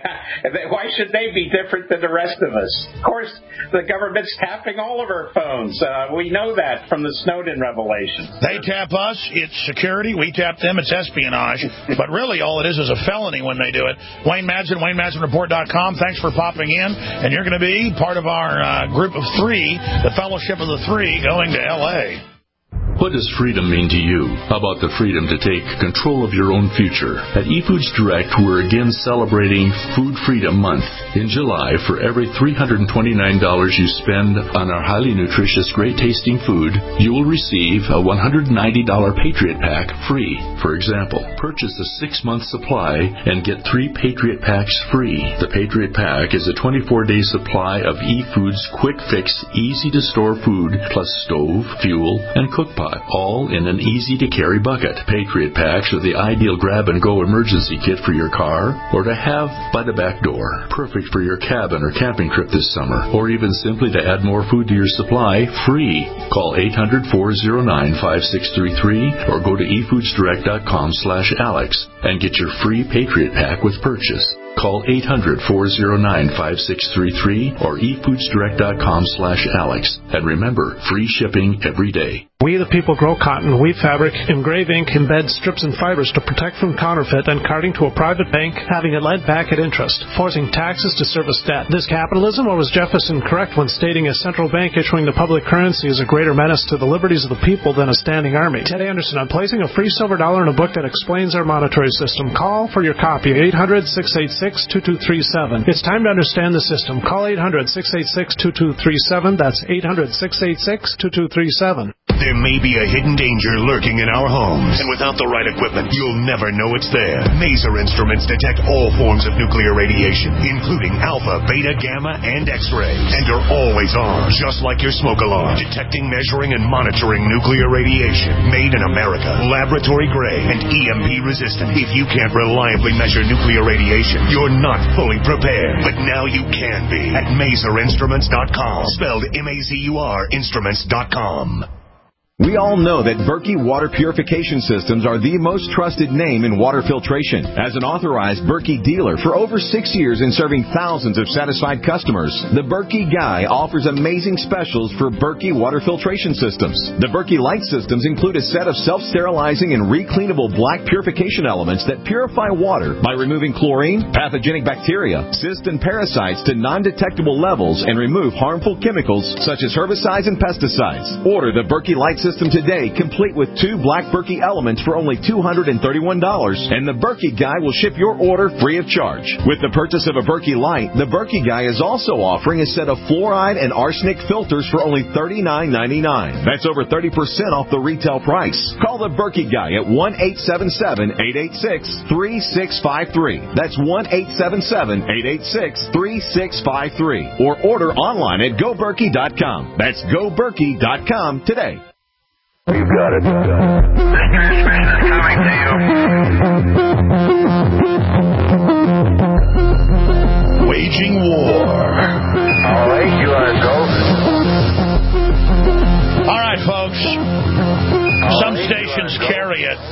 Why should they be different than the rest of us? Of course, the government's tapping all of our phones. Uh, we know that from the Snowden revelation. They tap us. It's security. We tap them. It's espionage. But really, all it is is a felony when they do it. Wayne Madsen, Wayne Madsen Report dot com. Thanks for popping in. And you're going to be part of our uh, group of three, the Fellowship of the Three, going to L A What does freedom mean to you? How about the freedom to take control of your own future? At eFoods Direct, we're again celebrating Food Freedom Month. In July, for every three hundred twenty-nine dollars you spend on our highly nutritious, great-tasting food, you will receive a one hundred ninety dollars Patriot Pack free. For example, purchase a six-month supply and get three Patriot Packs free. The Patriot Pack is a twenty-four day supply of eFoods quick-fix, easy-to-store food, plus stove, fuel, and cookpot, all in an easy-to-carry bucket. Patriot Packs are the ideal grab-and-go emergency kit for your car or to have by the back door. Perfect for your cabin or camping trip this summer, or even simply to add more food to your supply free. Call eight hundred, four oh nine, five six three three or go to e foods direct dot com slash alex and get your free Patriot Pack with purchase. Call eight hundred, four oh nine, five six three three or e foods direct dot com slash alex. And remember, free shipping every day. We the people grow cotton, weave fabric, engrave ink, embed strips and fibers to protect from counterfeit and carting to a private bank, having it lent back at interest, forcing taxes to service debt. This capitalism, or was Jefferson correct when stating a central bank issuing the public currency is a greater menace to the liberties of the people than a standing army? Ted Anderson, I'm placing a free silver dollar in a book that explains our monetary system. Call for your copy, eight hundred, six eight six, two two three seven. It's time to understand the system. Call eight hundred, six eight six, two two three seven. That's eight hundred, six eight six, two two three seven. There may be a hidden danger lurking in our homes, and without the right equipment, you'll never know it's there. Maser Instruments detect all forms of nuclear radiation, including alpha, beta, gamma, and X-ray, and are always on, just like your smoke alarm, detecting, measuring, and monitoring nuclear radiation. Made in America, laboratory grade, and E M P resistant. If you can't reliably measure nuclear radiation, you're not fully prepared. But now you can be at maser instruments dot com, spelled M A Z U R instruments dot com. We all know that Berkey Water Purification Systems are the most trusted name in water filtration. As an authorized Berkey dealer for over six years and serving thousands of satisfied customers, the Berkey Guy offers amazing specials for Berkey Water Filtration Systems. The Berkey Light Systems include a set of self-sterilizing and recleanable black purification elements that purify water by removing chlorine, pathogenic bacteria, cysts, and parasites to non-detectable levels and remove harmful chemicals such as herbicides and pesticides. Order the Berkey Light System today, complete with two black Berkey elements for only two hundred thirty-one dollars, and the Berkey Guy will ship your order free of charge. With the purchase of a Berkey Light, the Berkey Guy is also offering a set of fluoride and arsenic filters for only thirty-nine ninety-nine. That's over thirty percent off the retail price. Call the Berkey Guy at one eight seven seven, eight eight six, three six five three. That's one eight seven seven, eight eight six, three six five three. Or order online at go berkey dot com. That's go berkey dot com today. You got it. Dangerous business coming to you. Waging war Christians carry it,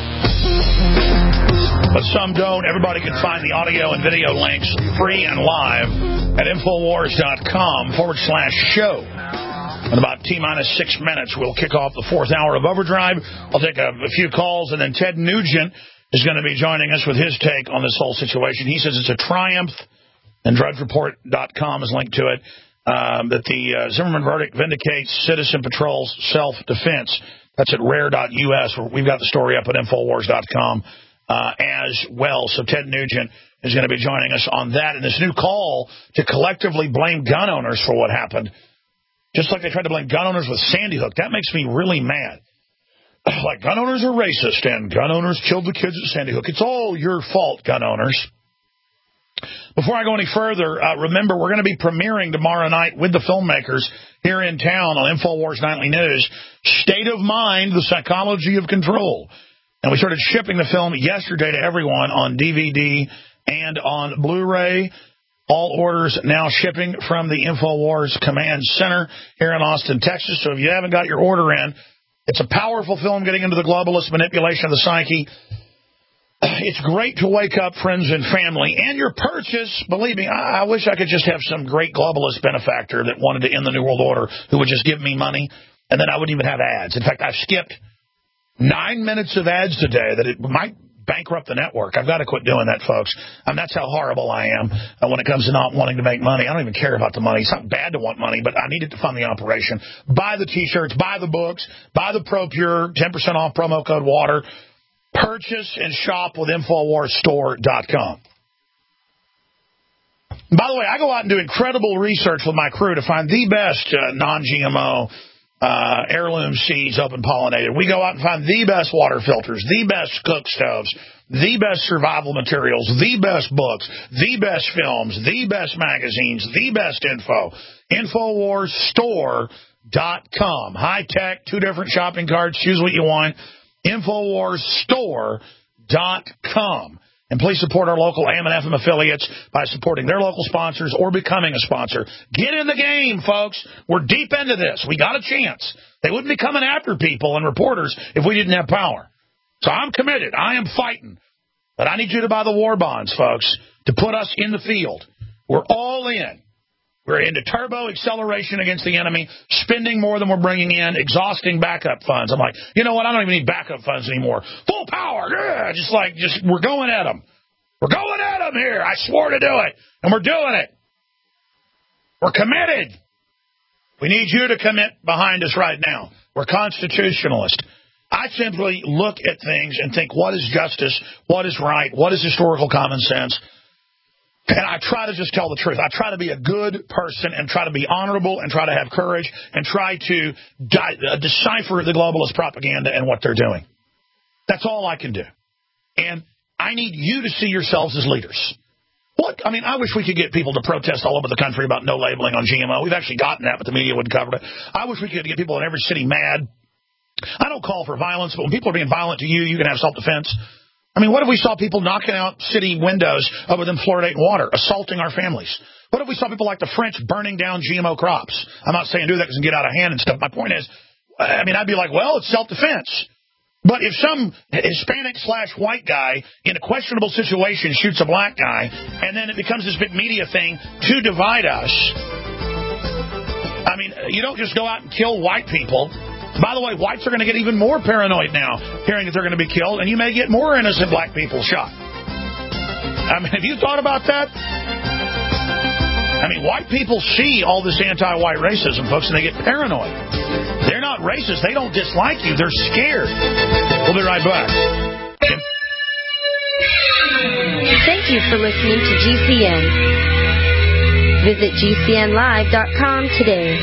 but some don't. Everybody can find the audio and video links free and live at Infowars.com forward slash show. In about T-minus six minutes, we'll kick off the fourth hour of Overdrive. I'll take a, a few calls, and then Ted Nugent is going to be joining us with his take on this whole situation. He says it's a triumph, and Drudge Report dot com is linked to it, um, that the uh, Zimmerman verdict vindicates Citizen Patrol's self-defense. That's at rare dot U S. We've got the story up at Infowars dot com uh, as well. So Ted Nugent is going to be joining us on that. And this new call to collectively blame gun owners for what happened, just like they tried to blame gun owners with Sandy Hook. That makes me really mad. Like, gun owners are racist, and gun owners killed the kids at Sandy Hook. It's all your fault, gun owners. Before I go any further, uh, remember, we're going to be premiering tomorrow night with the filmmakers here in town on InfoWars Nightly News, State of Mind, The Psychology of Control. And we started shipping the film yesterday to everyone on D V D and on Blu-ray. All orders now shipping from the InfoWars Command Center here in Austin, Texas. So if you haven't got your order in, it's a powerful film getting into the globalist manipulation of the psyche. It's great to wake up friends and family. And your purchase, believe me, I, I wish I could just have some great globalist benefactor that wanted to end the New World Order who would just give me money, and then I wouldn't even have ads. In fact, I've skipped nine minutes of ads today that it might bankrupt the network. I've got to quit doing that, folks. I mean, that's how horrible I am uh, when it comes to not wanting to make money. I don't even care about the money. It's not bad to want money, but I need it to fund the operation. Buy the T-shirts, buy the books, buy the ProPure, ten percent off promo code WATER. Purchase and shop with Infowars Store dot com. By the way, I go out and do incredible research with my crew to find the best uh, non-G M O Uh, heirloom seeds open pollinated. We go out and find the best water filters, the best cook stoves, the best survival materials, the best books, the best films, the best magazines, the best info. Infowars Store dot com. High tech, two different shopping carts. Choose what you want. Infowars Store dot com. And please support our local A M and F M affiliates by supporting their local sponsors or becoming a sponsor. Get in the game, folks. We're deep into this. We got a chance. They wouldn't be coming after people and reporters if we didn't have power. So I'm committed. I am fighting. But I need you to buy the war bonds, folks, to put us in the field. We're all in. We're into turbo acceleration against the enemy, spending more than we're bringing in, exhausting backup funds. I'm like, you know what? I don't even need backup funds anymore. Full power. Yeah, just like, just we're going at them. We're going at them here. I swore to do it, and we're doing it. We're committed. We need you to commit behind us right now. We're constitutionalists. I simply look at things and think, what is justice? What is right? What is historical common sense? And I try to just tell the truth. I try to be a good person and try to be honorable and try to have courage and try to di- uh, decipher the globalist propaganda and what they're doing. That's all I can do. And I need you to see yourselves as leaders. What? I mean, I wish we could get people to protest all over the country about no labeling on G M O. We've actually gotten that, but the media wouldn't cover it. I wish we could get people in every city mad. I don't call for violence, but when people are being violent to you, you can have self-defense. I mean, what if we saw people knocking out city windows over them fluoridating water, assaulting our families? What if we saw people like the French burning down G M O crops? I'm not saying do that because it can get out of hand and stuff. My point is, I mean, I'd be like, well, it's self-defense. But if some Hispanic slash white guy in a questionable situation shoots a black guy, and then it becomes this big media thing to divide us, I mean, you don't just go out and kill white people. By the way, whites are going to get even more paranoid now, hearing that they're going to be killed, and you may get more innocent black people shot. I mean, have you thought about that? I mean, white people see all this anti-white racism, folks, and they get paranoid. They're not racist. They don't dislike you. They're scared. We'll be right back. Thank you for listening to G C N. Visit G C N live dot com today.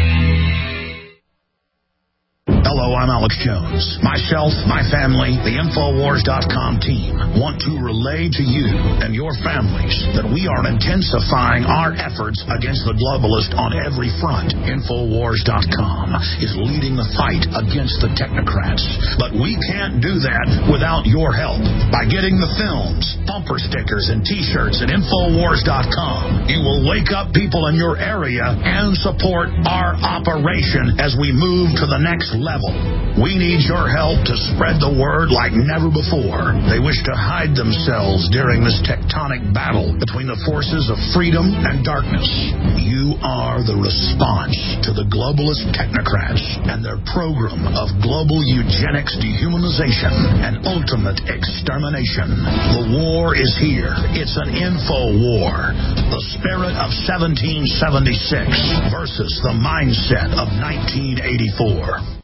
Hello, I'm Alex Jones. Myself, my family, the Infowars dot com team want to relay to you and your families that we are intensifying our efforts against the globalist on every front. Infowars dot com is leading the fight against the technocrats. But we can't do that without your help. By getting the films, bumper stickers, and T-shirts at Infowars dot com, you will wake up people in your area and support our operation as we move to the next level. level. We need your help to spread the word like never before. They wish to hide themselves during this tectonic battle between the forces of freedom and darkness. You are the response to the globalist technocrats and their program of global eugenics, dehumanization, and ultimate extermination. The war is here. It's an info war. The spirit of seventeen seventy-six versus the mindset of nineteen eighty-four.